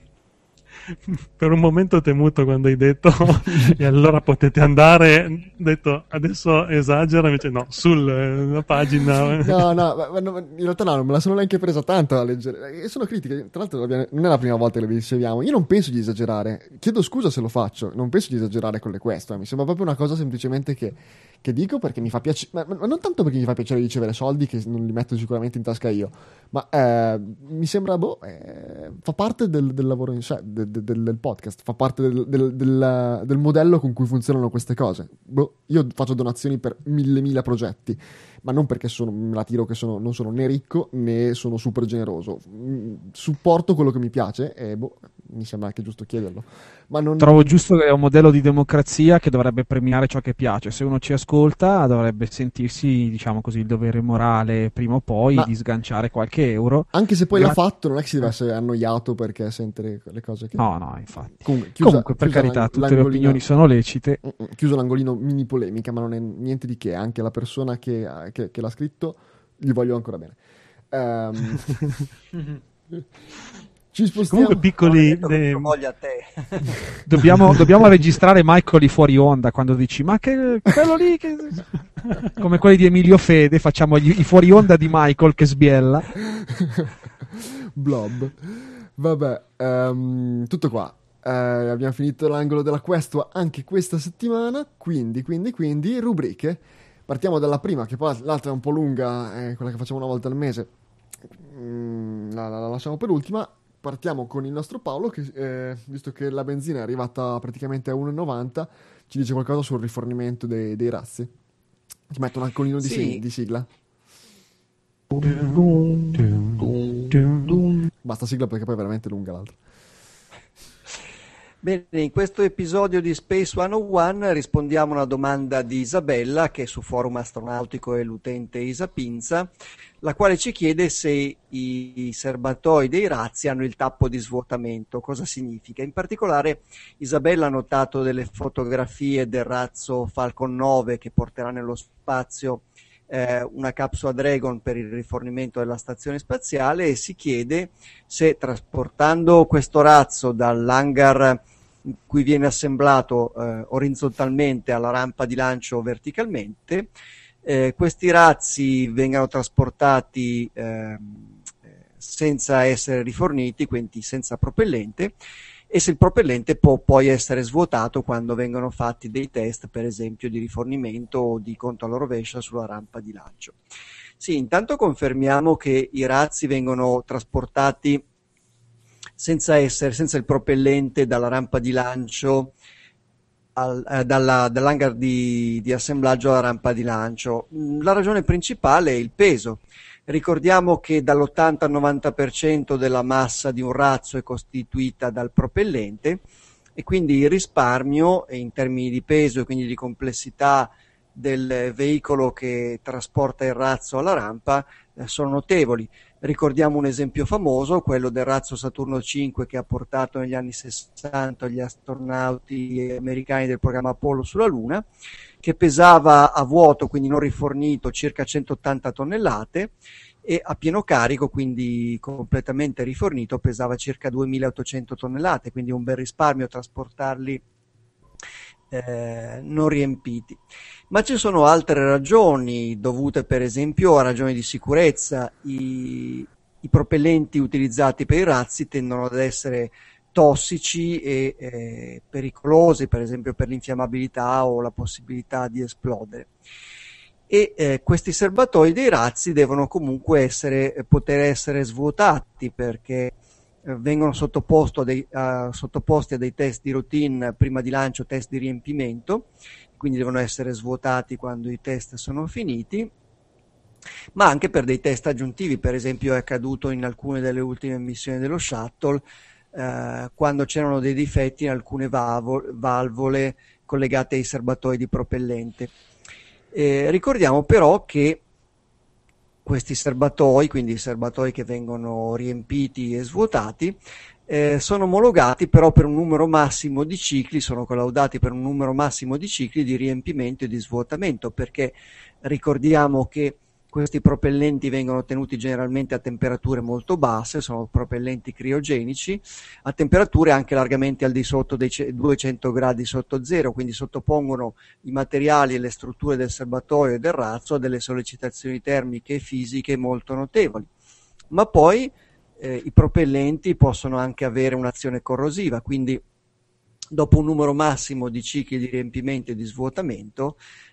Per un momento ho temuto quando hai detto e allora potete andare, ho detto adesso esagera, invece no, sulla pagina. No, in realtà non me la sono neanche presa tanto a leggere, e sono critiche, tra l'altro non è la prima volta che le riceviamo. Io non penso di esagerare, chiedo scusa se lo faccio, non penso di esagerare con le queste, mi sembra proprio una cosa semplicemente che dico perché mi fa piacere, ma non tanto perché mi fa piacere ricevere soldi che non li metto sicuramente in tasca io, ma mi sembra fa parte del lavoro in sé, del podcast, fa parte del modello con cui funzionano queste cose. Io faccio donazioni per mille progetti, ma non perché me la tiro che non sono né ricco né sono super generoso. Supporto quello che mi piace e mi sembra anche giusto chiederlo. Ma Trovo giusto che è un modello di democrazia che dovrebbe premiare ciò che piace. Se uno ci ascolta dovrebbe sentirsi, diciamo così, il dovere morale prima o poi di sganciare qualche euro. Anche se poi l'ha fatto, non è che si deve essere annoiato perché sente le cose che... No, infatti. Comunque per carità, tutte le opinioni sono lecite. Chiuso l'angolino mini polemica, ma non è niente di che. Anche la persona che l'ha scritto gli voglio ancora bene. Ci spostiamo. Comunque piccoli voglia a te. Dobbiamo registrare Michael fuori onda quando dici ma che quello lì che... come quelli di Emilio Fede, facciamo i fuori onda di Michael che sbiella. Blob. Vabbè, tutto qua. Abbiamo finito l'angolo della questua anche questa settimana, quindi rubriche. Partiamo dalla prima, che poi l'altra è un po' lunga, è quella che facciamo una volta al mese. la lasciamo per ultima. Partiamo con il nostro Paolo che, visto che la benzina è arrivata praticamente a 1,90, ci dice qualcosa sul rifornimento dei razzi. Ti metto un iconino Sì. di sigla. Basta sigla perché poi è veramente lunga l'altra. Bene, in questo episodio di Space 101 rispondiamo a una domanda di Isabella, che è su Forum Astronautico è l'utente Isa Pinza, la quale ci chiede se i serbatoi dei razzi hanno il tappo di svuotamento, cosa significa. In particolare Isabella ha notato delle fotografie del razzo Falcon 9 che porterà nello spazio una capsula Dragon per il rifornimento della stazione spaziale e si chiede se trasportando questo razzo dall'hangar in cui viene assemblato orizzontalmente alla rampa di lancio verticalmente, questi razzi vengano trasportati senza essere riforniti, quindi senza propellente, e se il propellente può poi essere svuotato quando vengono fatti dei test, per esempio di rifornimento o di conto alla rovescia sulla rampa di lancio. Sì, intanto confermiamo che i razzi vengono trasportati senza il propellente dalla rampa di lancio dall'hangar di assemblaggio alla rampa di lancio. La ragione principale è il peso. Ricordiamo che dall'80 al 90% della massa di un razzo è costituita dal propellente e quindi il risparmio in termini di peso e quindi di complessità del veicolo che trasporta il razzo alla rampa sono notevoli. Ricordiamo un esempio famoso, quello del razzo Saturno 5 che ha portato negli anni 60 gli astronauti americani del programma Apollo sulla Luna, che pesava a vuoto, quindi non rifornito, circa 180 tonnellate e a pieno carico, quindi completamente rifornito, pesava circa 2800 tonnellate, quindi un bel risparmio trasportarli non riempiti. Ma ci sono altre ragioni dovute per esempio a ragioni di sicurezza. I propellenti utilizzati per i razzi tendono ad essere tossici e pericolosi, per esempio per l'infiammabilità o la possibilità di esplodere. E questi serbatoi dei razzi devono comunque poter essere svuotati perché vengono sottoposti a dei test di routine prima di lancio, test di riempimento, quindi devono essere svuotati quando i test sono finiti, ma anche per dei test aggiuntivi. Per esempio è accaduto in alcune delle ultime missioni dello shuttle quando c'erano dei difetti in alcune valvole collegate ai serbatoi di propellente. Ricordiamo però che questi serbatoi, quindi i serbatoi che vengono riempiti e svuotati, sono omologati però per un numero massimo di cicli, sono collaudati per un numero massimo di cicli di riempimento e di svuotamento, perché ricordiamo che questi propellenti vengono tenuti generalmente a temperature molto basse, sono propellenti criogenici, a temperature anche largamente al di sotto dei 200 gradi sotto zero, quindi sottopongono i materiali e le strutture del serbatoio e del razzo a delle sollecitazioni termiche e fisiche molto notevoli. Ma poi i propellenti possono anche avere un'azione corrosiva, quindi dopo un numero massimo di cicli di riempimento e di svuotamento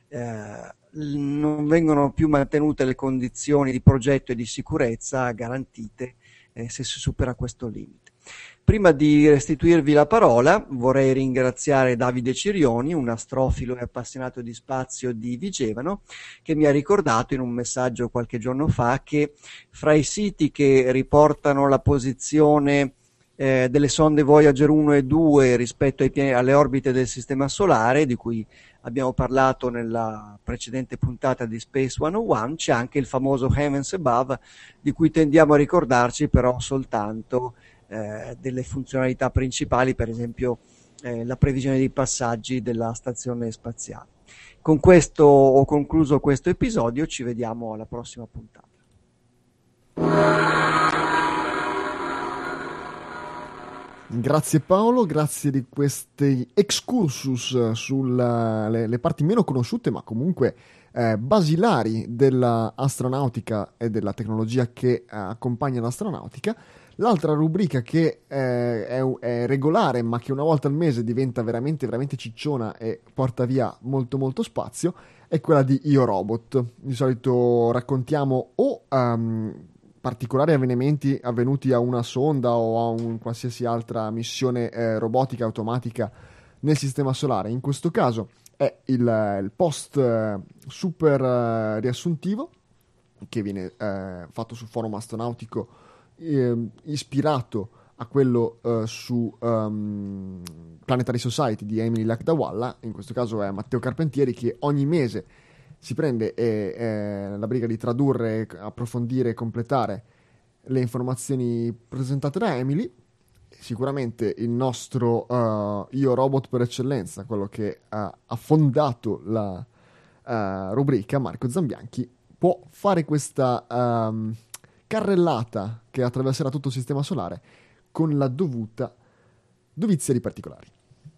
non vengono più mantenute le condizioni di progetto e di sicurezza garantite se si supera questo limite. Prima di restituirvi la parola vorrei ringraziare Davide Cirioni, un astrofilo e appassionato di spazio di Vigevano, che mi ha ricordato in un messaggio qualche giorno fa che fra i siti che riportano la posizione delle sonde Voyager 1 e 2 rispetto alle orbite del Sistema Solare, di cui abbiamo parlato nella precedente puntata di Space 101, c'è anche il famoso Heavens Above, di cui tendiamo a ricordarci però soltanto delle funzionalità principali, per esempio la previsione dei passaggi della stazione spaziale. Con questo ho concluso questo episodio, ci vediamo alla prossima puntata. Grazie Paolo, grazie di questi excursus sulle parti meno conosciute ma comunque basilari dell'astronautica e della tecnologia che accompagna l'astronautica. L'altra rubrica che è regolare ma che una volta al mese diventa veramente, veramente cicciona e porta via molto molto spazio è quella di Io Robot. Di solito raccontiamo o particolari avvenimenti avvenuti a una sonda o a un qualsiasi altra missione robotica automatica nel sistema solare. In questo caso è il post super riassuntivo che viene fatto sul forum astronautico, ispirato a quello su Planetary Society di Emily Lakdawalla. In questo caso è Matteo Carpentieri, che ogni mese si prende la briga di tradurre, approfondire e completare le informazioni presentate da Emily. Sicuramente il nostro Io Robot per eccellenza, quello che ha fondato la rubrica, Marco Zambianchi, può fare questa carrellata che attraverserà tutto il sistema solare con la dovuta dovizia di particolari.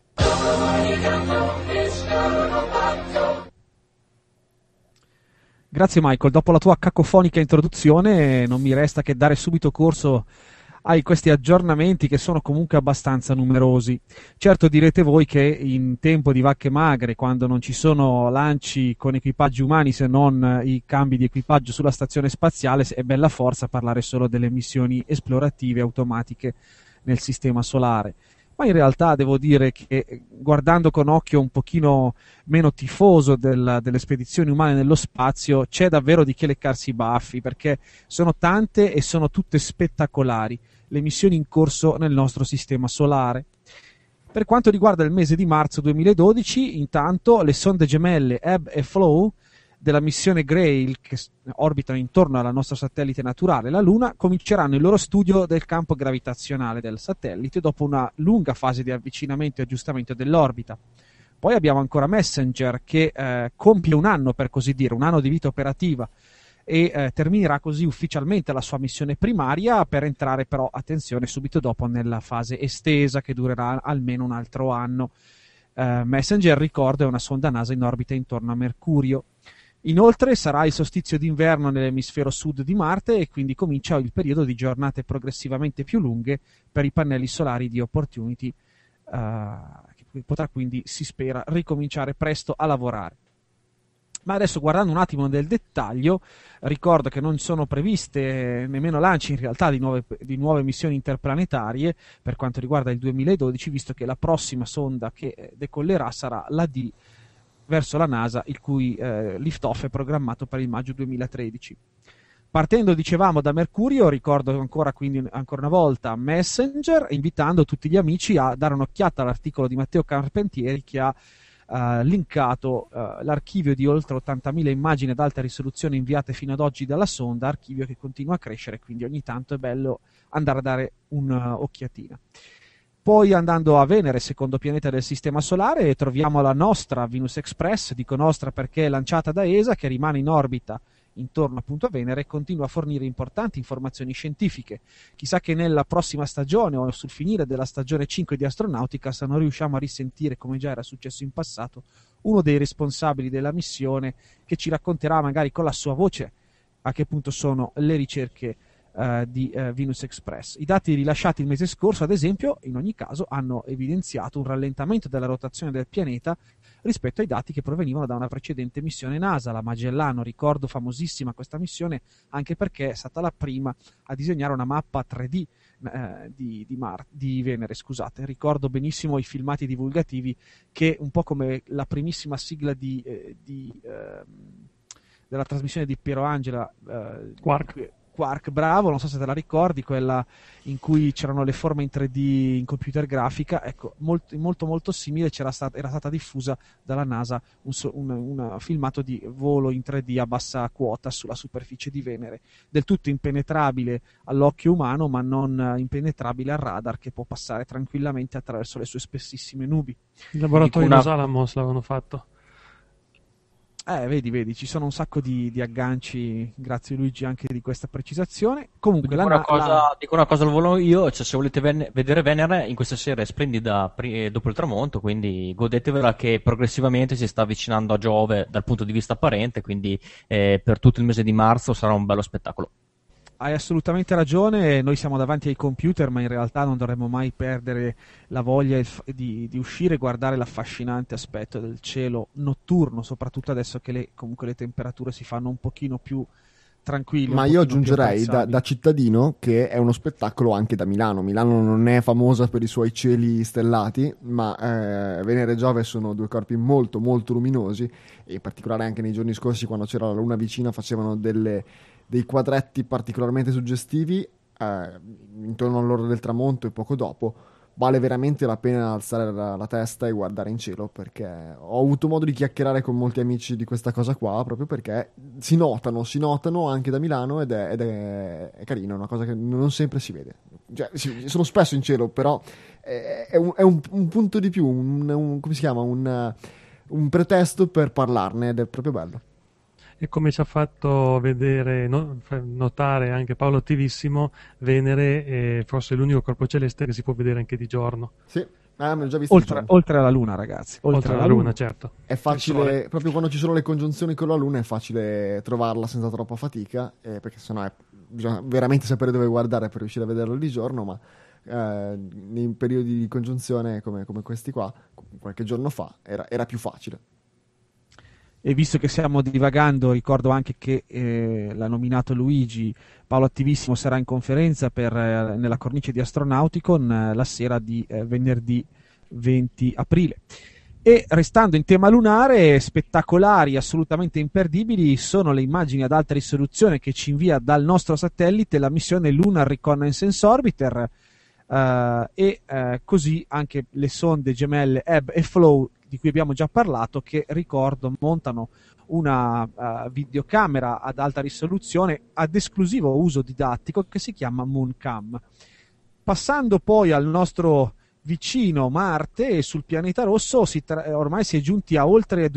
Grazie Michael, dopo la tua cacofonica introduzione non mi resta che dare subito corso a questi aggiornamenti che sono comunque abbastanza numerosi. Certo, direte voi che in tempo di vacche magre, quando non ci sono lanci con equipaggi umani se non i cambi di equipaggio sulla stazione spaziale, è bella forza parlare solo delle missioni esplorative automatiche nel sistema solare. Ma in realtà devo dire che, guardando con occhio un pochino meno tifoso delle spedizioni umane nello spazio, c'è davvero di che leccarsi i baffi, perché sono tante e sono tutte spettacolari le missioni in corso nel nostro sistema solare. Per quanto riguarda il mese di marzo 2012, intanto le sonde gemelle Ebb e Flow della missione Grail, che orbitano intorno al nostro satellite naturale, la Luna, cominceranno il loro studio del campo gravitazionale del satellite dopo una lunga fase di avvicinamento e aggiustamento dell'orbita. Poi abbiamo ancora Messenger, che compie un anno, per così dire, un anno di vita operativa, e terminerà così ufficialmente la sua missione primaria, per entrare però, attenzione, subito dopo nella fase estesa che durerà almeno un altro anno. Messenger, ricordo, è una sonda NASA in orbita intorno a Mercurio. Inoltre sarà il solstizio d'inverno nell'emisfero sud di Marte e quindi comincia il periodo di giornate progressivamente più lunghe per i pannelli solari di Opportunity, che potrà quindi, si spera, ricominciare presto a lavorare. Ma adesso, guardando un attimo nel dettaglio, ricordo che non sono previste nemmeno lanci in realtà di nuove missioni interplanetarie per quanto riguarda il 2012, visto che la prossima sonda che decollerà sarà la D verso la NASA, il cui lift-off è programmato per il maggio 2013. Partendo, dicevamo, da Mercurio, ricordo ancora una volta Messenger, invitando tutti gli amici a dare un'occhiata all'articolo di Matteo Carpentieri, che ha linkato l'archivio di oltre 80.000 immagini ad alta risoluzione inviate fino ad oggi dalla sonda, archivio che continua a crescere, quindi ogni tanto è bello andare a dare un'occhiatina. Poi, andando a Venere, secondo pianeta del Sistema Solare, troviamo la nostra Venus Express. Dico nostra perché è lanciata da ESA, che rimane in orbita intorno appunto a Venere e continua a fornire importanti informazioni scientifiche. Chissà che nella prossima stagione o sul finire della stagione 5 di Astronautica non riusciamo a risentire, come già era successo in passato, uno dei responsabili della missione, che ci racconterà magari con la sua voce a che punto sono le ricerche di Venus Express. I dati rilasciati il mese scorso, ad esempio, in ogni caso hanno evidenziato un rallentamento della rotazione del pianeta rispetto ai dati che provenivano da una precedente missione NASA, la Magellano. Ricordo, famosissima questa missione, anche perché è stata la prima a disegnare una mappa 3D di Venere, scusate. Ricordo benissimo i filmati divulgativi, che un po' come la primissima sigla della trasmissione di Piero Angela, Quark, bravo, non so se te la ricordi, quella in cui c'erano le forme in 3D in computer grafica. Ecco, molto simile, era stata diffusa dalla NASA un filmato di volo in 3D a bassa quota sulla superficie di Venere, del tutto impenetrabile all'occhio umano, ma non impenetrabile al radar, che può passare tranquillamente attraverso le sue spessissime nubi. Il laboratorio di Los Alamos l'avevano fatto. Vedi, ci sono un sacco di agganci, grazie Luigi anche di questa precisazione. Comunque dico una cosa al volo io, cioè, se volete vedere Venere in questa serie splendida dopo il tramonto, quindi godetevela, che progressivamente si sta avvicinando a Giove dal punto di vista apparente, quindi per tutto il mese di marzo sarà un bello spettacolo. Hai assolutamente ragione, noi siamo davanti ai computer, ma in realtà non dovremmo mai perdere la voglia di uscire e guardare l'affascinante aspetto del cielo notturno, soprattutto adesso che comunque le temperature si fanno un pochino più tranquilli. Ma io aggiungerei da cittadino che è uno spettacolo anche da Milano. Milano non è famosa per i suoi cieli stellati, ma Venere e Giove sono due corpi molto molto luminosi, e in particolare anche nei giorni scorsi, quando c'era la luna vicina, facevano dei quadretti particolarmente suggestivi intorno all'ora del tramonto e poco dopo. Vale veramente la pena alzare la testa e guardare in cielo, perché ho avuto modo di chiacchierare con molti amici di questa cosa qua, proprio perché si notano anche da Milano, ed è carino, è una cosa che non sempre si vede. Cioè, sono spesso in cielo, però è un punto di più, come si chiama? Un pretesto per parlarne, ed è proprio bello. E come ci ha fatto vedere, notare anche Paolo Attivissimo, Venere è forse l'unico corpo celeste che si può vedere anche di giorno. Sì, l'ho già visto oltre alla Luna, ragazzi. Oltre alla Luna, certo. È facile, proprio quando ci sono le congiunzioni con la Luna, è facile trovarla senza troppa fatica, perché sennò bisogna veramente sapere dove guardare per riuscire a vederla di giorno, ma nei periodi di congiunzione come questi qua, qualche giorno fa, era più facile. E visto che stiamo divagando, ricordo anche che l'ha nominato Luigi, Paolo Attivissimo sarà in conferenza nella cornice di Astronauticon la sera di venerdì 20 aprile. E restando in tema lunare, spettacolari, assolutamente imperdibili, sono le immagini ad alta risoluzione che ci invia dal nostro satellite la missione Lunar Reconnaissance Orbiter, e così anche le sonde gemelle Ebb e Flow, di cui abbiamo già parlato, che ricordo montano una videocamera ad alta risoluzione ad esclusivo uso didattico che si chiama Mooncam. Passando poi al nostro vicino Marte, sul pianeta rosso ormai si è giunti a oltre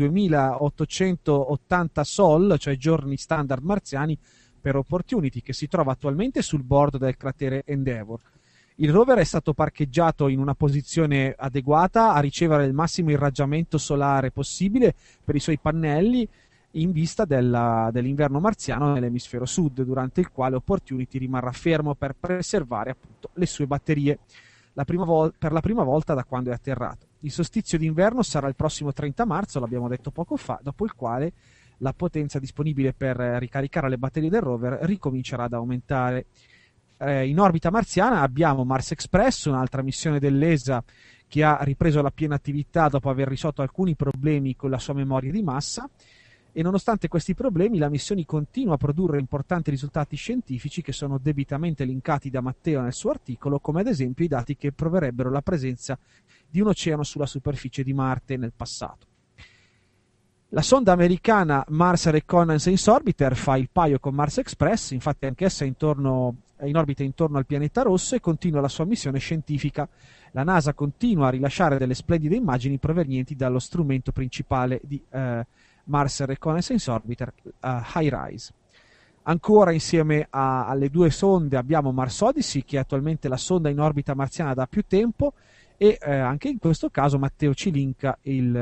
2880 sol, cioè giorni standard marziani per Opportunity, che si trova attualmente sul bordo del cratere Endeavour. Il rover è stato parcheggiato in una posizione adeguata a ricevere il massimo irraggiamento solare possibile per i suoi pannelli, in vista dell'inverno marziano nell'emisfero sud, durante il quale Opportunity rimarrà fermo per preservare appunto le sue batterie per la prima volta da quando è atterrato. Il solstizio d'inverno sarà il prossimo 30 marzo, l'abbiamo detto poco fa, dopo il quale la potenza disponibile per ricaricare le batterie del rover ricomincerà ad aumentare. In orbita marziana abbiamo Mars Express, un'altra missione dell'ESA che ha ripreso la piena attività dopo aver risolto alcuni problemi con la sua memoria di massa, e nonostante questi problemi la missione continua a produrre importanti risultati scientifici che sono debitamente linkati da Matteo nel suo articolo, come ad esempio i dati che proverebbero la presenza di un oceano sulla superficie di Marte nel passato. La sonda americana Mars Reconnaissance Orbiter fa il paio con Mars Express, infatti anch'essa è in orbita intorno al pianeta rosso e continua la sua missione scientifica. La NASA continua a rilasciare delle splendide immagini provenienti dallo strumento principale di Mars Reconnaissance Orbiter, HiRISE. Ancora insieme alle due sonde abbiamo Mars Odyssey, che è attualmente la sonda in orbita marziana da più tempo, e anche in questo caso Matteo ci linka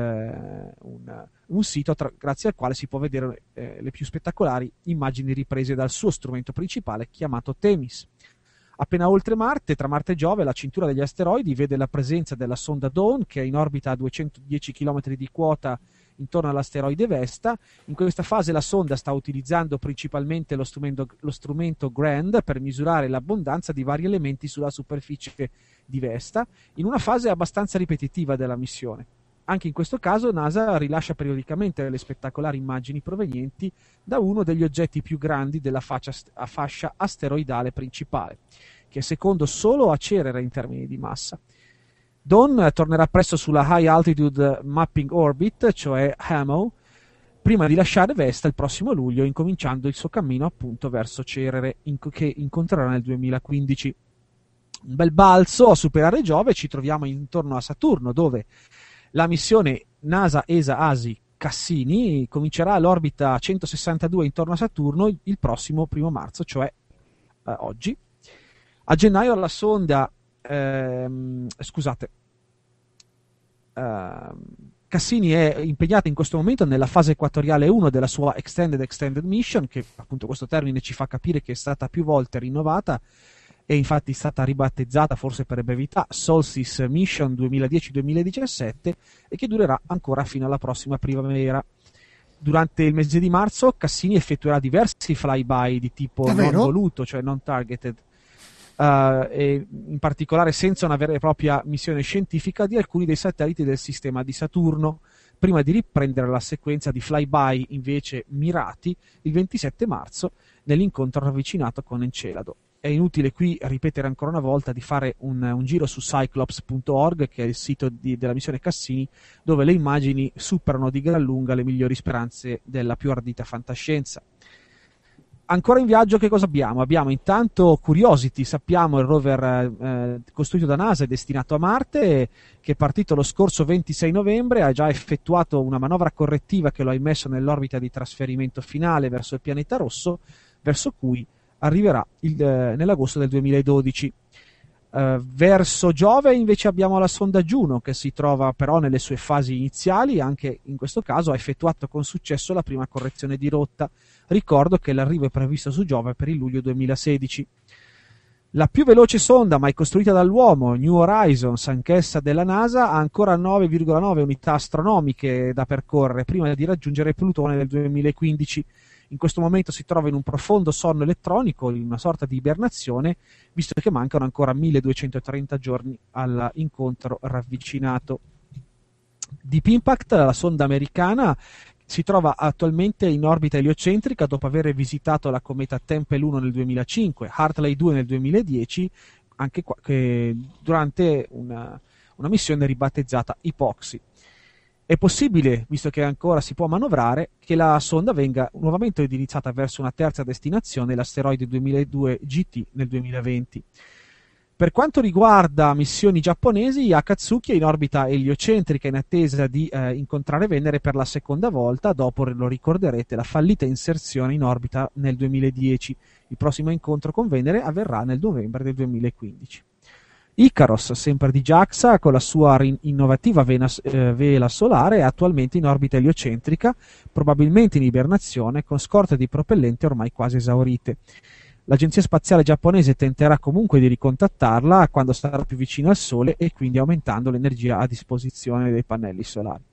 un sito grazie al quale si può vedere le più spettacolari immagini riprese dal suo strumento principale chiamato Themis. Appena oltre Marte, tra Marte e Giove, la cintura degli asteroidi vede la presenza della sonda Dawn, che è in orbita a 210 km di quota intorno all'asteroide Vesta. In questa fase la sonda sta utilizzando principalmente lo strumento GRAND per misurare l'abbondanza di vari elementi sulla superficie di Vesta, in una fase abbastanza ripetitiva della missione. Anche in questo caso NASA rilascia periodicamente le spettacolari immagini provenienti da uno degli oggetti più grandi della fascia asteroidale principale, che è secondo solo a Cerere in termini di massa. Dawn tornerà presto sulla High Altitude Mapping Orbit, cioè HAMO, prima di lasciare Vesta il prossimo luglio, incominciando il suo cammino appunto verso Cerere, che incontrerà nel 2015. Un bel balzo a superare Giove, ci troviamo intorno a Saturno, dove la missione NASA-ESA-ASI Cassini comincerà l'orbita 162 intorno a Saturno il prossimo 1 marzo, cioè oggi. A gennaio la sonda Cassini è impegnata in questo momento nella fase equatoriale 1 della sua Extended Mission, che appunto questo termine ci fa capire che è stata più volte rinnovata, è infatti stata ribattezzata, forse per brevità, Solstice Mission 2010-2017, e che durerà ancora fino alla prossima primavera. Durante il mese di marzo Cassini effettuerà diversi flyby di tipo non voluto, cioè non targeted, e in particolare senza una vera e propria missione scientifica, di alcuni dei satelliti del sistema di Saturno, prima di riprendere la sequenza di flyby invece mirati il 27 marzo nell'incontro ravvicinato con Encelado. È inutile qui ripetere ancora una volta di fare un giro su cyclops.org, che è il sito della missione Cassini, dove le immagini superano di gran lunga le migliori speranze della più ardita fantascienza. Ancora in viaggio che cosa abbiamo? Abbiamo intanto Curiosity, sappiamo il rover costruito da NASA e destinato a Marte, che è partito lo scorso 26 novembre, ha già effettuato una manovra correttiva che lo ha immesso nell'orbita di trasferimento finale verso il pianeta rosso, verso cui arriverà nell'agosto del 2012. Verso Giove invece abbiamo la sonda Juno, che si trova però nelle sue fasi iniziali. Anche in questo caso ha effettuato con successo la prima correzione di rotta. Ricordo che l'arrivo è previsto su Giove per il luglio 2016. La più veloce sonda mai costruita dall'uomo, New Horizons, anch'essa della NASA, ha ancora 9,9 unità astronomiche da percorrere prima di raggiungere Plutone nel 2015. In questo momento si trova in un profondo sonno elettronico, in una sorta di ibernazione, visto che mancano ancora 1230 giorni all'incontro ravvicinato. Deep Impact, la sonda americana, si trova attualmente in orbita eliocentrica dopo aver visitato la cometa Tempel 1 nel 2005, Hartley 2 nel 2010, anche durante una missione ribattezzata Hypoxia. È possibile, visto che ancora si può manovrare, che la sonda venga nuovamente indirizzata verso una terza destinazione, l'asteroide 2002 GT nel 2020. Per quanto riguarda missioni giapponesi, Akatsuki è in orbita eliocentrica in attesa di incontrare Venere per la seconda volta, dopo, lo ricorderete, la fallita inserzione in orbita nel 2010. Il prossimo incontro con Venere avverrà nel novembre del 2015. Icaros, sempre di JAXA, con la sua innovativa vela solare, è attualmente in orbita eliocentrica, probabilmente in ibernazione, con scorte di propellente ormai quasi esaurite. L'agenzia spaziale giapponese tenterà comunque di ricontattarla quando sarà più vicina al Sole e quindi aumentando l'energia a disposizione dei pannelli solari.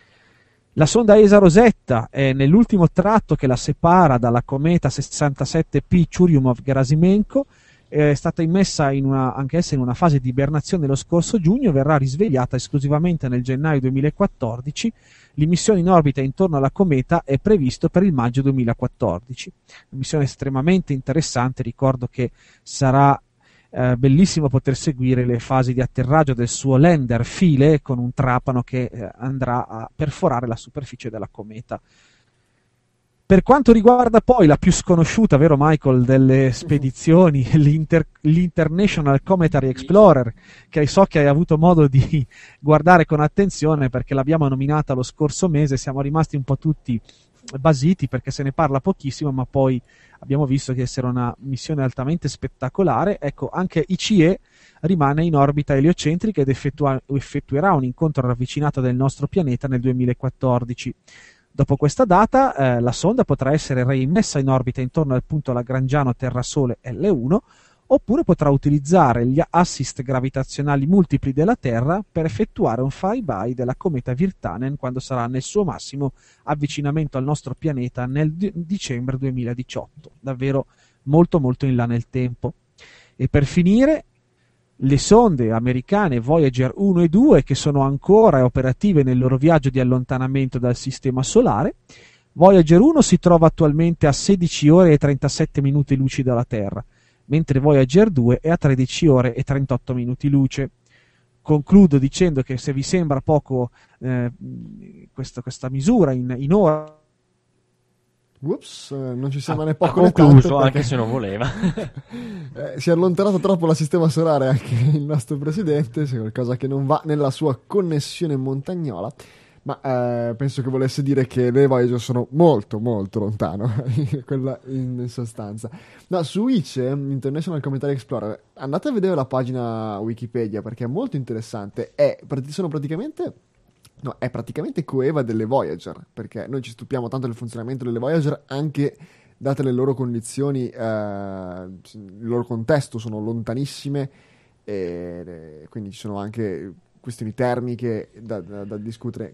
La sonda ESA Rosetta è nell'ultimo tratto che la separa dalla cometa 67P Churyumov-Gerasimenko. È stata immessa anch'essa in una fase di ibernazione lo scorso giugno, verrà risvegliata esclusivamente nel gennaio 2014. L'immissione in orbita intorno alla cometa è previsto per il maggio 2014. Una missione estremamente interessante, ricordo che sarà bellissimo poter seguire le fasi di atterraggio del suo lander Philae con un trapano che andrà a perforare la superficie della cometa. Per quanto riguarda poi la più sconosciuta, vero Michael, delle spedizioni, l'International Cometary Explorer, che so che hai avuto modo di guardare con attenzione perché l'abbiamo nominata lo scorso mese, siamo rimasti un po' tutti basiti perché se ne parla pochissimo, ma poi abbiamo visto che essere una missione altamente spettacolare. Ecco, anche ICE rimane in orbita eliocentrica ed effettuerà un incontro ravvicinato del nostro pianeta nel 2014. Dopo questa data la sonda potrà essere reimmessa in orbita intorno al punto lagrangiano Terra-Sole L1, oppure potrà utilizzare gli assist gravitazionali multipli della Terra per effettuare un flyby della cometa Virtanen quando sarà nel suo massimo avvicinamento al nostro pianeta nel dicembre 2018, davvero molto molto in là nel tempo. E per finire, le sonde americane Voyager 1 e 2, che sono ancora operative nel loro viaggio di allontanamento dal sistema solare. Voyager 1 si trova attualmente a 16 ore e 37 minuti luce dalla Terra, mentre Voyager 2 è a 13 ore e 38 minuti luce. Concludo dicendo che se vi sembra poco questa misura in ora, non ci sembra neanche poco. Ha concluso, anche se non voleva. Si è allontanato troppo dal sistema solare anche il nostro presidente, c'è qualcosa che non va nella sua connessione montagnola, ma penso che volesse dire che le Voyager sono molto molto lontano, quella in sostanza. No, su ICE, International Cometary Explorer, andate a vedere la pagina Wikipedia perché è molto interessante, sono praticamente... No, è praticamente coeva delle Voyager, perché noi ci stupiamo tanto del funzionamento delle Voyager anche date le loro condizioni, il loro contesto, sono lontanissime e quindi ci sono anche questioni termiche da discutere.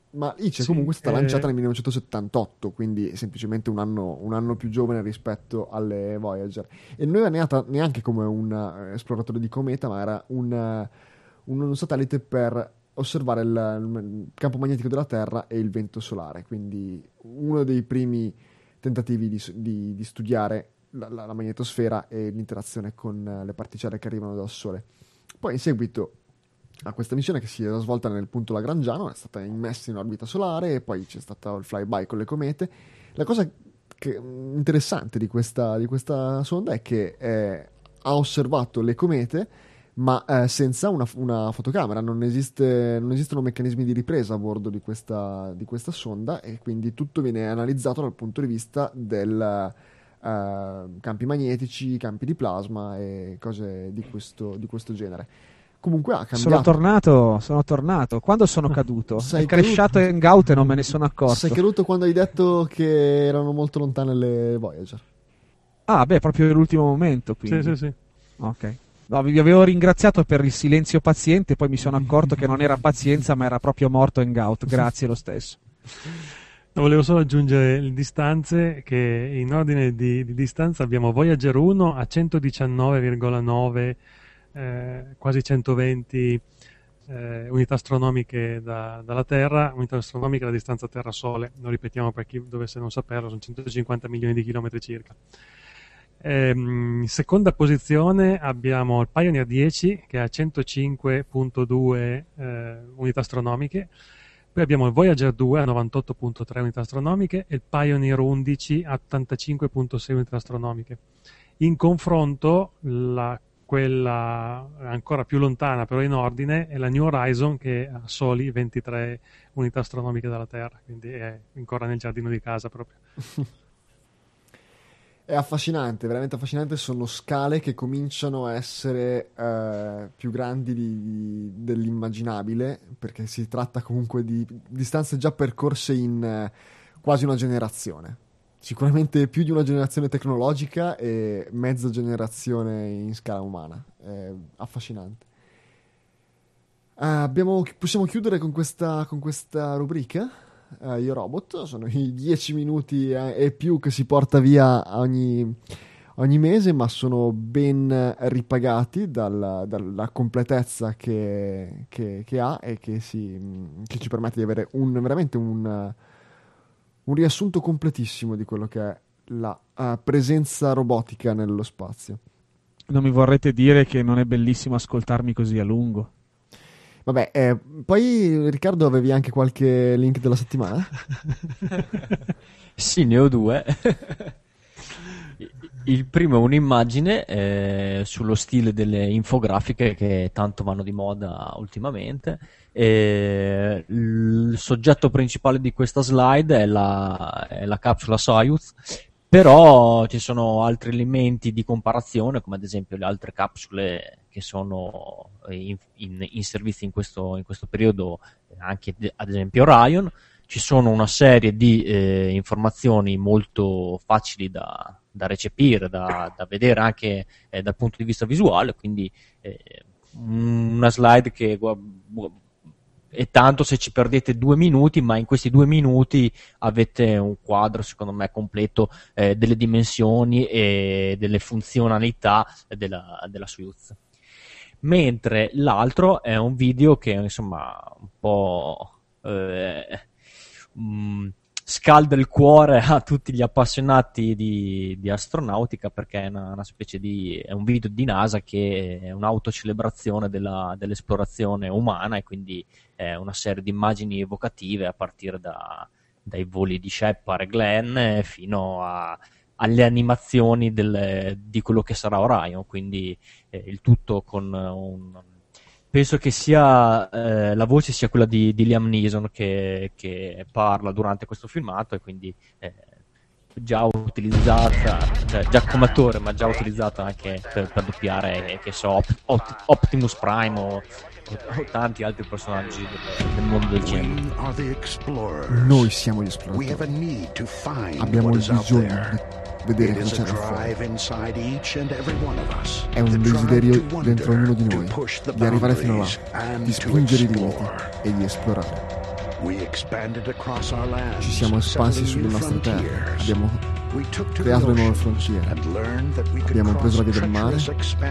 ma ICE comunque è stata lanciata nel 1978, quindi semplicemente un anno più giovane rispetto alle Voyager, e non era neanche come un esploratore di cometa, ma era un satellite per osservare il campo magnetico della Terra e il vento solare, quindi uno dei primi tentativi di studiare la magnetosfera e l'interazione con le particelle che arrivano dal Sole. Poi in seguito a questa missione, che si era svolta nel punto lagrangiano, è stata immessa in orbita solare e poi c'è stato il flyby con le comete. La cosa interessante di questa sonda è che ha osservato le comete, ma senza una fotocamera. Non esistono meccanismi di ripresa a bordo di questa sonda, e quindi tutto viene analizzato dal punto di vista del campi magnetici, campi di plasma e cose di questo genere. Comunque ha cambiato. Sono tornato. Quando sono caduto? È crashato Hangout e non me ne sono accorto. Sei caduto quando hai detto che erano molto lontane le Voyager. Ah, beh, proprio l'ultimo momento, quindi. Sì. Ok. No, vi avevo ringraziato per il silenzio paziente, poi mi sono accorto che non era pazienza, ma era proprio morto Hangout. Grazie lo stesso. Volevo solo aggiungere le distanze, che in ordine di distanza abbiamo Voyager 1 a 119,9 quasi 120 unità astronomiche dalla Terra, unità astronomiche la distanza Terra-Sole, lo ripetiamo per chi dovesse non saperlo, sono 150 milioni di chilometri circa. In seconda posizione abbiamo il Pioneer 10 che ha 105,2 unità astronomiche, poi abbiamo il Voyager 2 a 98,3 unità astronomiche e il Pioneer 11 a 85,6 unità astronomiche. In confronto quella ancora più lontana però in ordine è la New Horizon, che ha soli 23 unità astronomiche dalla Terra, quindi è ancora nel giardino di casa proprio. È affascinante, veramente affascinante. Sono scale che cominciano a essere più grandi dell'immaginabile, perché si tratta comunque di distanze già percorse in quasi una generazione. Sicuramente più di una generazione tecnologica e mezza generazione in scala umana. È affascinante. Possiamo chiudere con questa rubrica? Io Robot, sono i 10 minuti e più che si porta via ogni mese, ma sono ben ripagati dalla completezza che ha e che ci permette di avere veramente un riassunto completissimo di quello che è la presenza robotica nello spazio. Non mi vorrete dire che non è bellissimo ascoltarmi così a lungo? Vabbè, poi Riccardo, avevi anche qualche link della settimana? Sì, ne ho due. Il primo è un'immagine sullo stile delle infografiche che tanto vanno di moda ultimamente. Il soggetto principale di questa slide è la capsula Soyuz, però ci sono altri elementi di comparazione, come ad esempio le altre capsule che sono in servizio in questo periodo, anche ad esempio Orion. Ci sono una serie di informazioni molto facili da recepire, da vedere anche dal punto di vista visuale, quindi una slide che è tanto se ci perdete 2 minuti, ma in questi 2 minuti avete un quadro secondo me completo delle dimensioni e delle funzionalità della Soyuz. Mentre l'altro è un video che insomma un po' scalda il cuore a tutti gli appassionati di astronautica, perché è una specie è un video di NASA che è un'autocelebrazione dell'esplorazione umana, e quindi è una serie di immagini evocative a partire dai voli di Shepard e Glenn fino alle animazioni di quello che sarà Orion, quindi il tutto con penso che sia la voce sia quella di Liam Neeson che parla durante questo filmato, e quindi già utilizzata già come attore, ma già utilizzata anche per doppiare che so Optimus Prime o tanti altri personaggi del mondo del cinema. Noi siamo gli esploratori, abbiamo il bisogno di vedere cosa c'è fuori. È un desiderio dentro ognuno di noi di arrivare fino là, di spingere i limiti e di esplorare. Ci siamo espansi sulle nostre terre, abbiamo creato le nuove frontiere, abbiamo preso la via del mare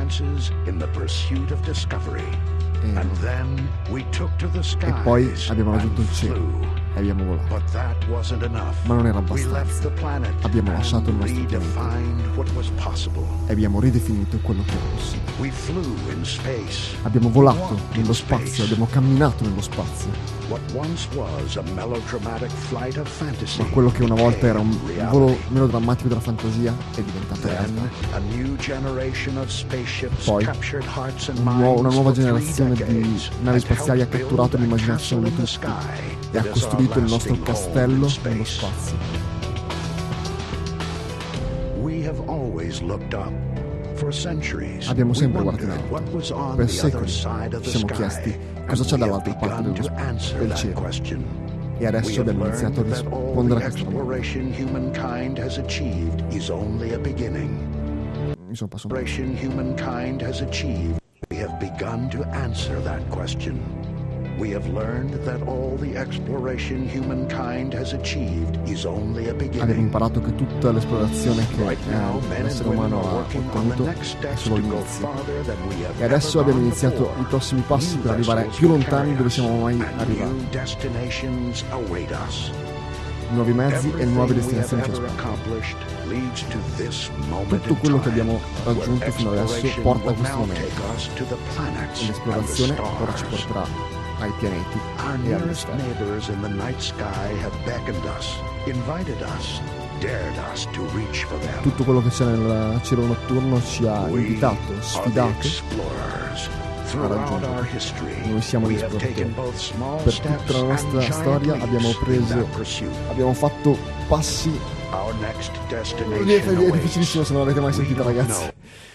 e poi abbiamo raggiunto il cielo e abbiamo volato. Ma non era abbastanza. Abbiamo lasciato il nostro pianeta e abbiamo ridefinito quello che era possibile. Abbiamo volato nello spazio, abbiamo camminato nello spazio. Ma quello che una volta era un volo melodrammatico della fantasia è diventato realtà. Poi una nuova generazione di navi spaziali ha catturato l'immaginazione di tutti e ha costruito il nostro castello nello spazio. Abbiamo sempre guardato in alto. Per secoli ci siamo chiesti cosa c'è dall'altra parte del cielo. E adesso abbiamo iniziato a rispondere a questa domanda. Mi sono passato un po'. We have learned that all the exploration humankind has achieved is only a beginning. Abbiamo imparato che tutta l'esplorazione che l'essere umano ha ottenuto è solo l'inizio. E adesso abbiamo iniziato i prossimi passi per arrivare più lontani dove siamo mai arrivati. Nuovi mezzi e nuove destinazioni ci aspettano. Tutto quello che abbiamo raggiunto fino adesso porta a questo momento. E l'esplorazione ora ci porterà ai pianeti e alle stelle. Tutto quello che c'è nel cielo notturno ci ha invitato, sfidato a raggiungere. Noi siamo gli esploratori. Per tutta la nostra storia abbiamo fatto passi. È difficilissimo se non l'avete mai sentito, ragazzi.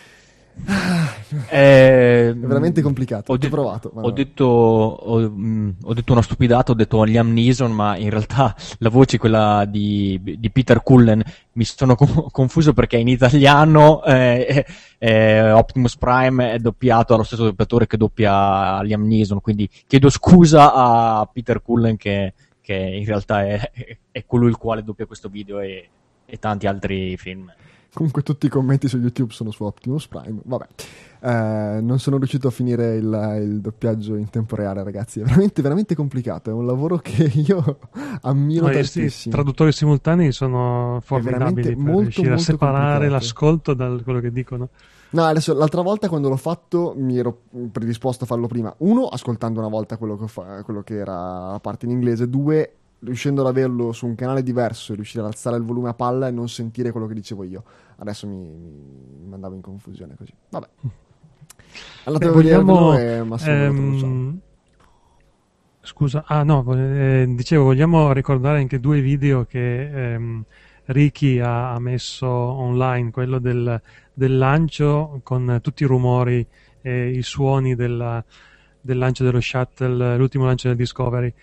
È veramente complicato. Ho provato. Ho detto una stupidata, ho detto Liam Neeson, ma in realtà la voce è quella di Peter Cullen. Mi sono confuso perché in italiano Optimus Prime è doppiato dallo stesso doppiatore che doppia Liam Neeson, quindi chiedo scusa a Peter Cullen che in realtà è colui il quale doppia questo video e tanti altri film. Comunque tutti i commenti su YouTube sono su Optimus Prime. Vabbè, non sono riuscito a finire il doppiaggio in tempo reale, ragazzi. È veramente, veramente complicato. È un lavoro che io ammiro tantissimo. I traduttori simultanei sono formidabili per riuscire a separare l'ascolto da quello che dicono. No, adesso l'altra volta quando l'ho fatto mi ero predisposto a farlo prima. Uno, ascoltando una volta quello che era la parte in inglese. Due, riuscendo ad averlo su un canale diverso e riuscire ad alzare il volume a palla e non sentire quello che dicevo io. Adesso mi mandavo in confusione così. Vabbè. Andate a vederlo e Massimo Scusa, dicevo, vogliamo ricordare anche due video che Ricky ha messo online, quello del lancio con tutti i rumori e i suoni del lancio dello shuttle, l'ultimo lancio del Discovery.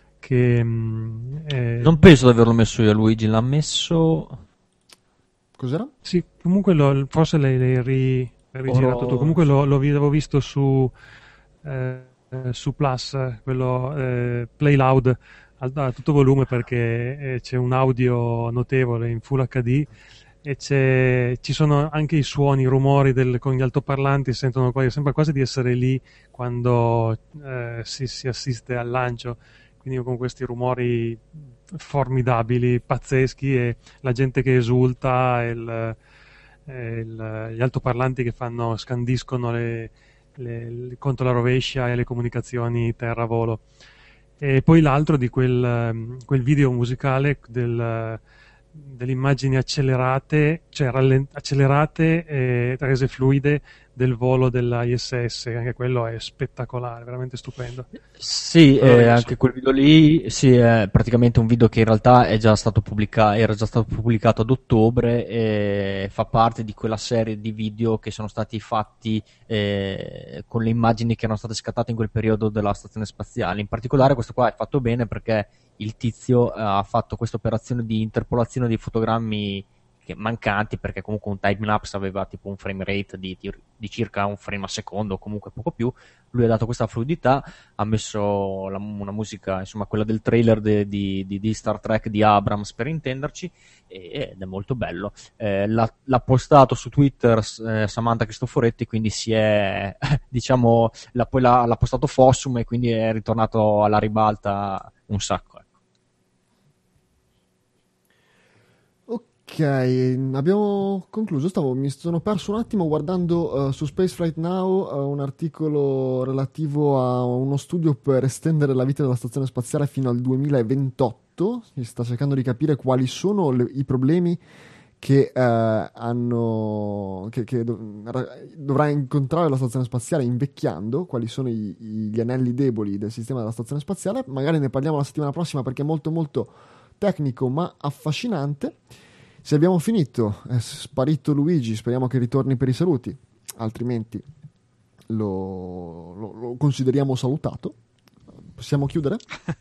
Non penso di averlo messo io, Luigi l'ha messo. Cos'era? Sì, comunque forse l'hai rigirato tu. Comunque lo avevo visto su Plus, quello Play Loud a tutto volume, perché c'è un audio notevole in Full HD e ci sono anche i suoni, i rumori con gli altoparlanti, sentono sembra quasi di essere lì quando si assiste al lancio. Quindi con questi rumori formidabili, pazzeschi, e la gente che esulta, gli altoparlanti che scandiscono contro la rovescia e le comunicazioni terra-volo. E poi l'altro di quel video musicale delle immagini accelerate, cioè accelerate e rese fluide del volo della ISS, anche quello è spettacolare, veramente stupendo. Sì, anche quel video lì, sì, è praticamente un video che in realtà era già stato pubblicato ad ottobre e fa parte di quella serie di video che sono stati fatti con le immagini che erano state scattate in quel periodo della stazione spaziale. In particolare questo qua è fatto bene perché il tizio ha fatto questa operazione di interpolazione dei fotogrammi mancanti, perché comunque un timelapse aveva tipo un frame rate di circa un frame a secondo o comunque poco più. Lui ha dato questa fluidità, ha messo una musica, insomma quella del trailer di Star Trek di Abrams, per intenderci, ed è molto bello. L'ha postato su Twitter Samantha Cristoforetti, quindi si è diciamo poi l'ha postato Fossum, e quindi è ritornato alla ribalta un sacco. Ok, abbiamo concluso. Mi sono perso un attimo guardando su Spaceflight Now un articolo relativo a uno studio per estendere la vita della stazione spaziale fino al 2028. Si sta cercando di capire quali sono i problemi che dovrà incontrare la stazione spaziale invecchiando, quali sono gli anelli deboli del sistema della stazione spaziale. Magari ne parliamo la settimana prossima, perché è molto molto tecnico ma affascinante. Se abbiamo finito, è sparito Luigi, speriamo che ritorni per i saluti, altrimenti lo consideriamo salutato. Possiamo chiudere?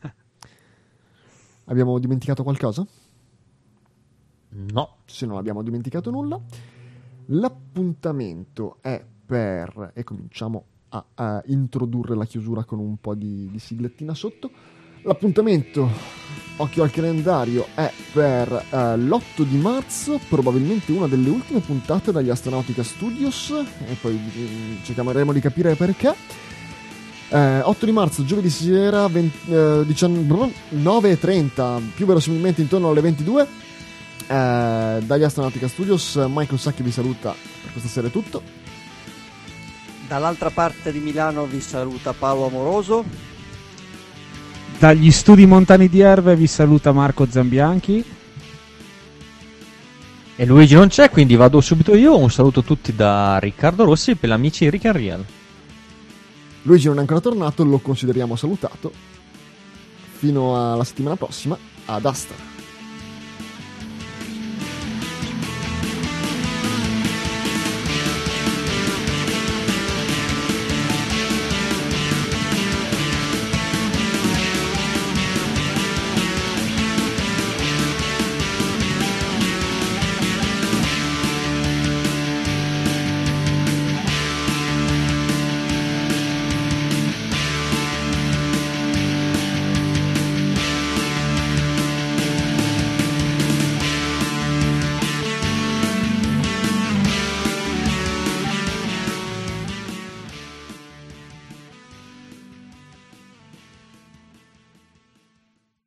Abbiamo dimenticato qualcosa? No. Se non abbiamo dimenticato nulla, l'appuntamento è per... e cominciamo a introdurre la chiusura con un po' di siglettina sotto. L'appuntamento, occhio al calendario, è per l'8 di marzo, probabilmente una delle ultime puntate dagli Astronautica Studios, e poi cercheremo di capire perché. 8 di marzo, giovedì sera, 9:30, più verosimilmente intorno alle 22, dagli Astronautica Studios. Michael Sacchi vi saluta, per questa sera è tutto. Dall'altra parte di Milano vi saluta Paolo Amoroso. Dagli studi montani di Erve vi saluta Marco Zambianchi. E Luigi non c'è, quindi vado subito io. Un saluto a tutti da Riccardo Rossi per gli amici Rick and Real. Luigi non è ancora tornato, lo consideriamo salutato. Fino alla settimana prossima, ad Astra.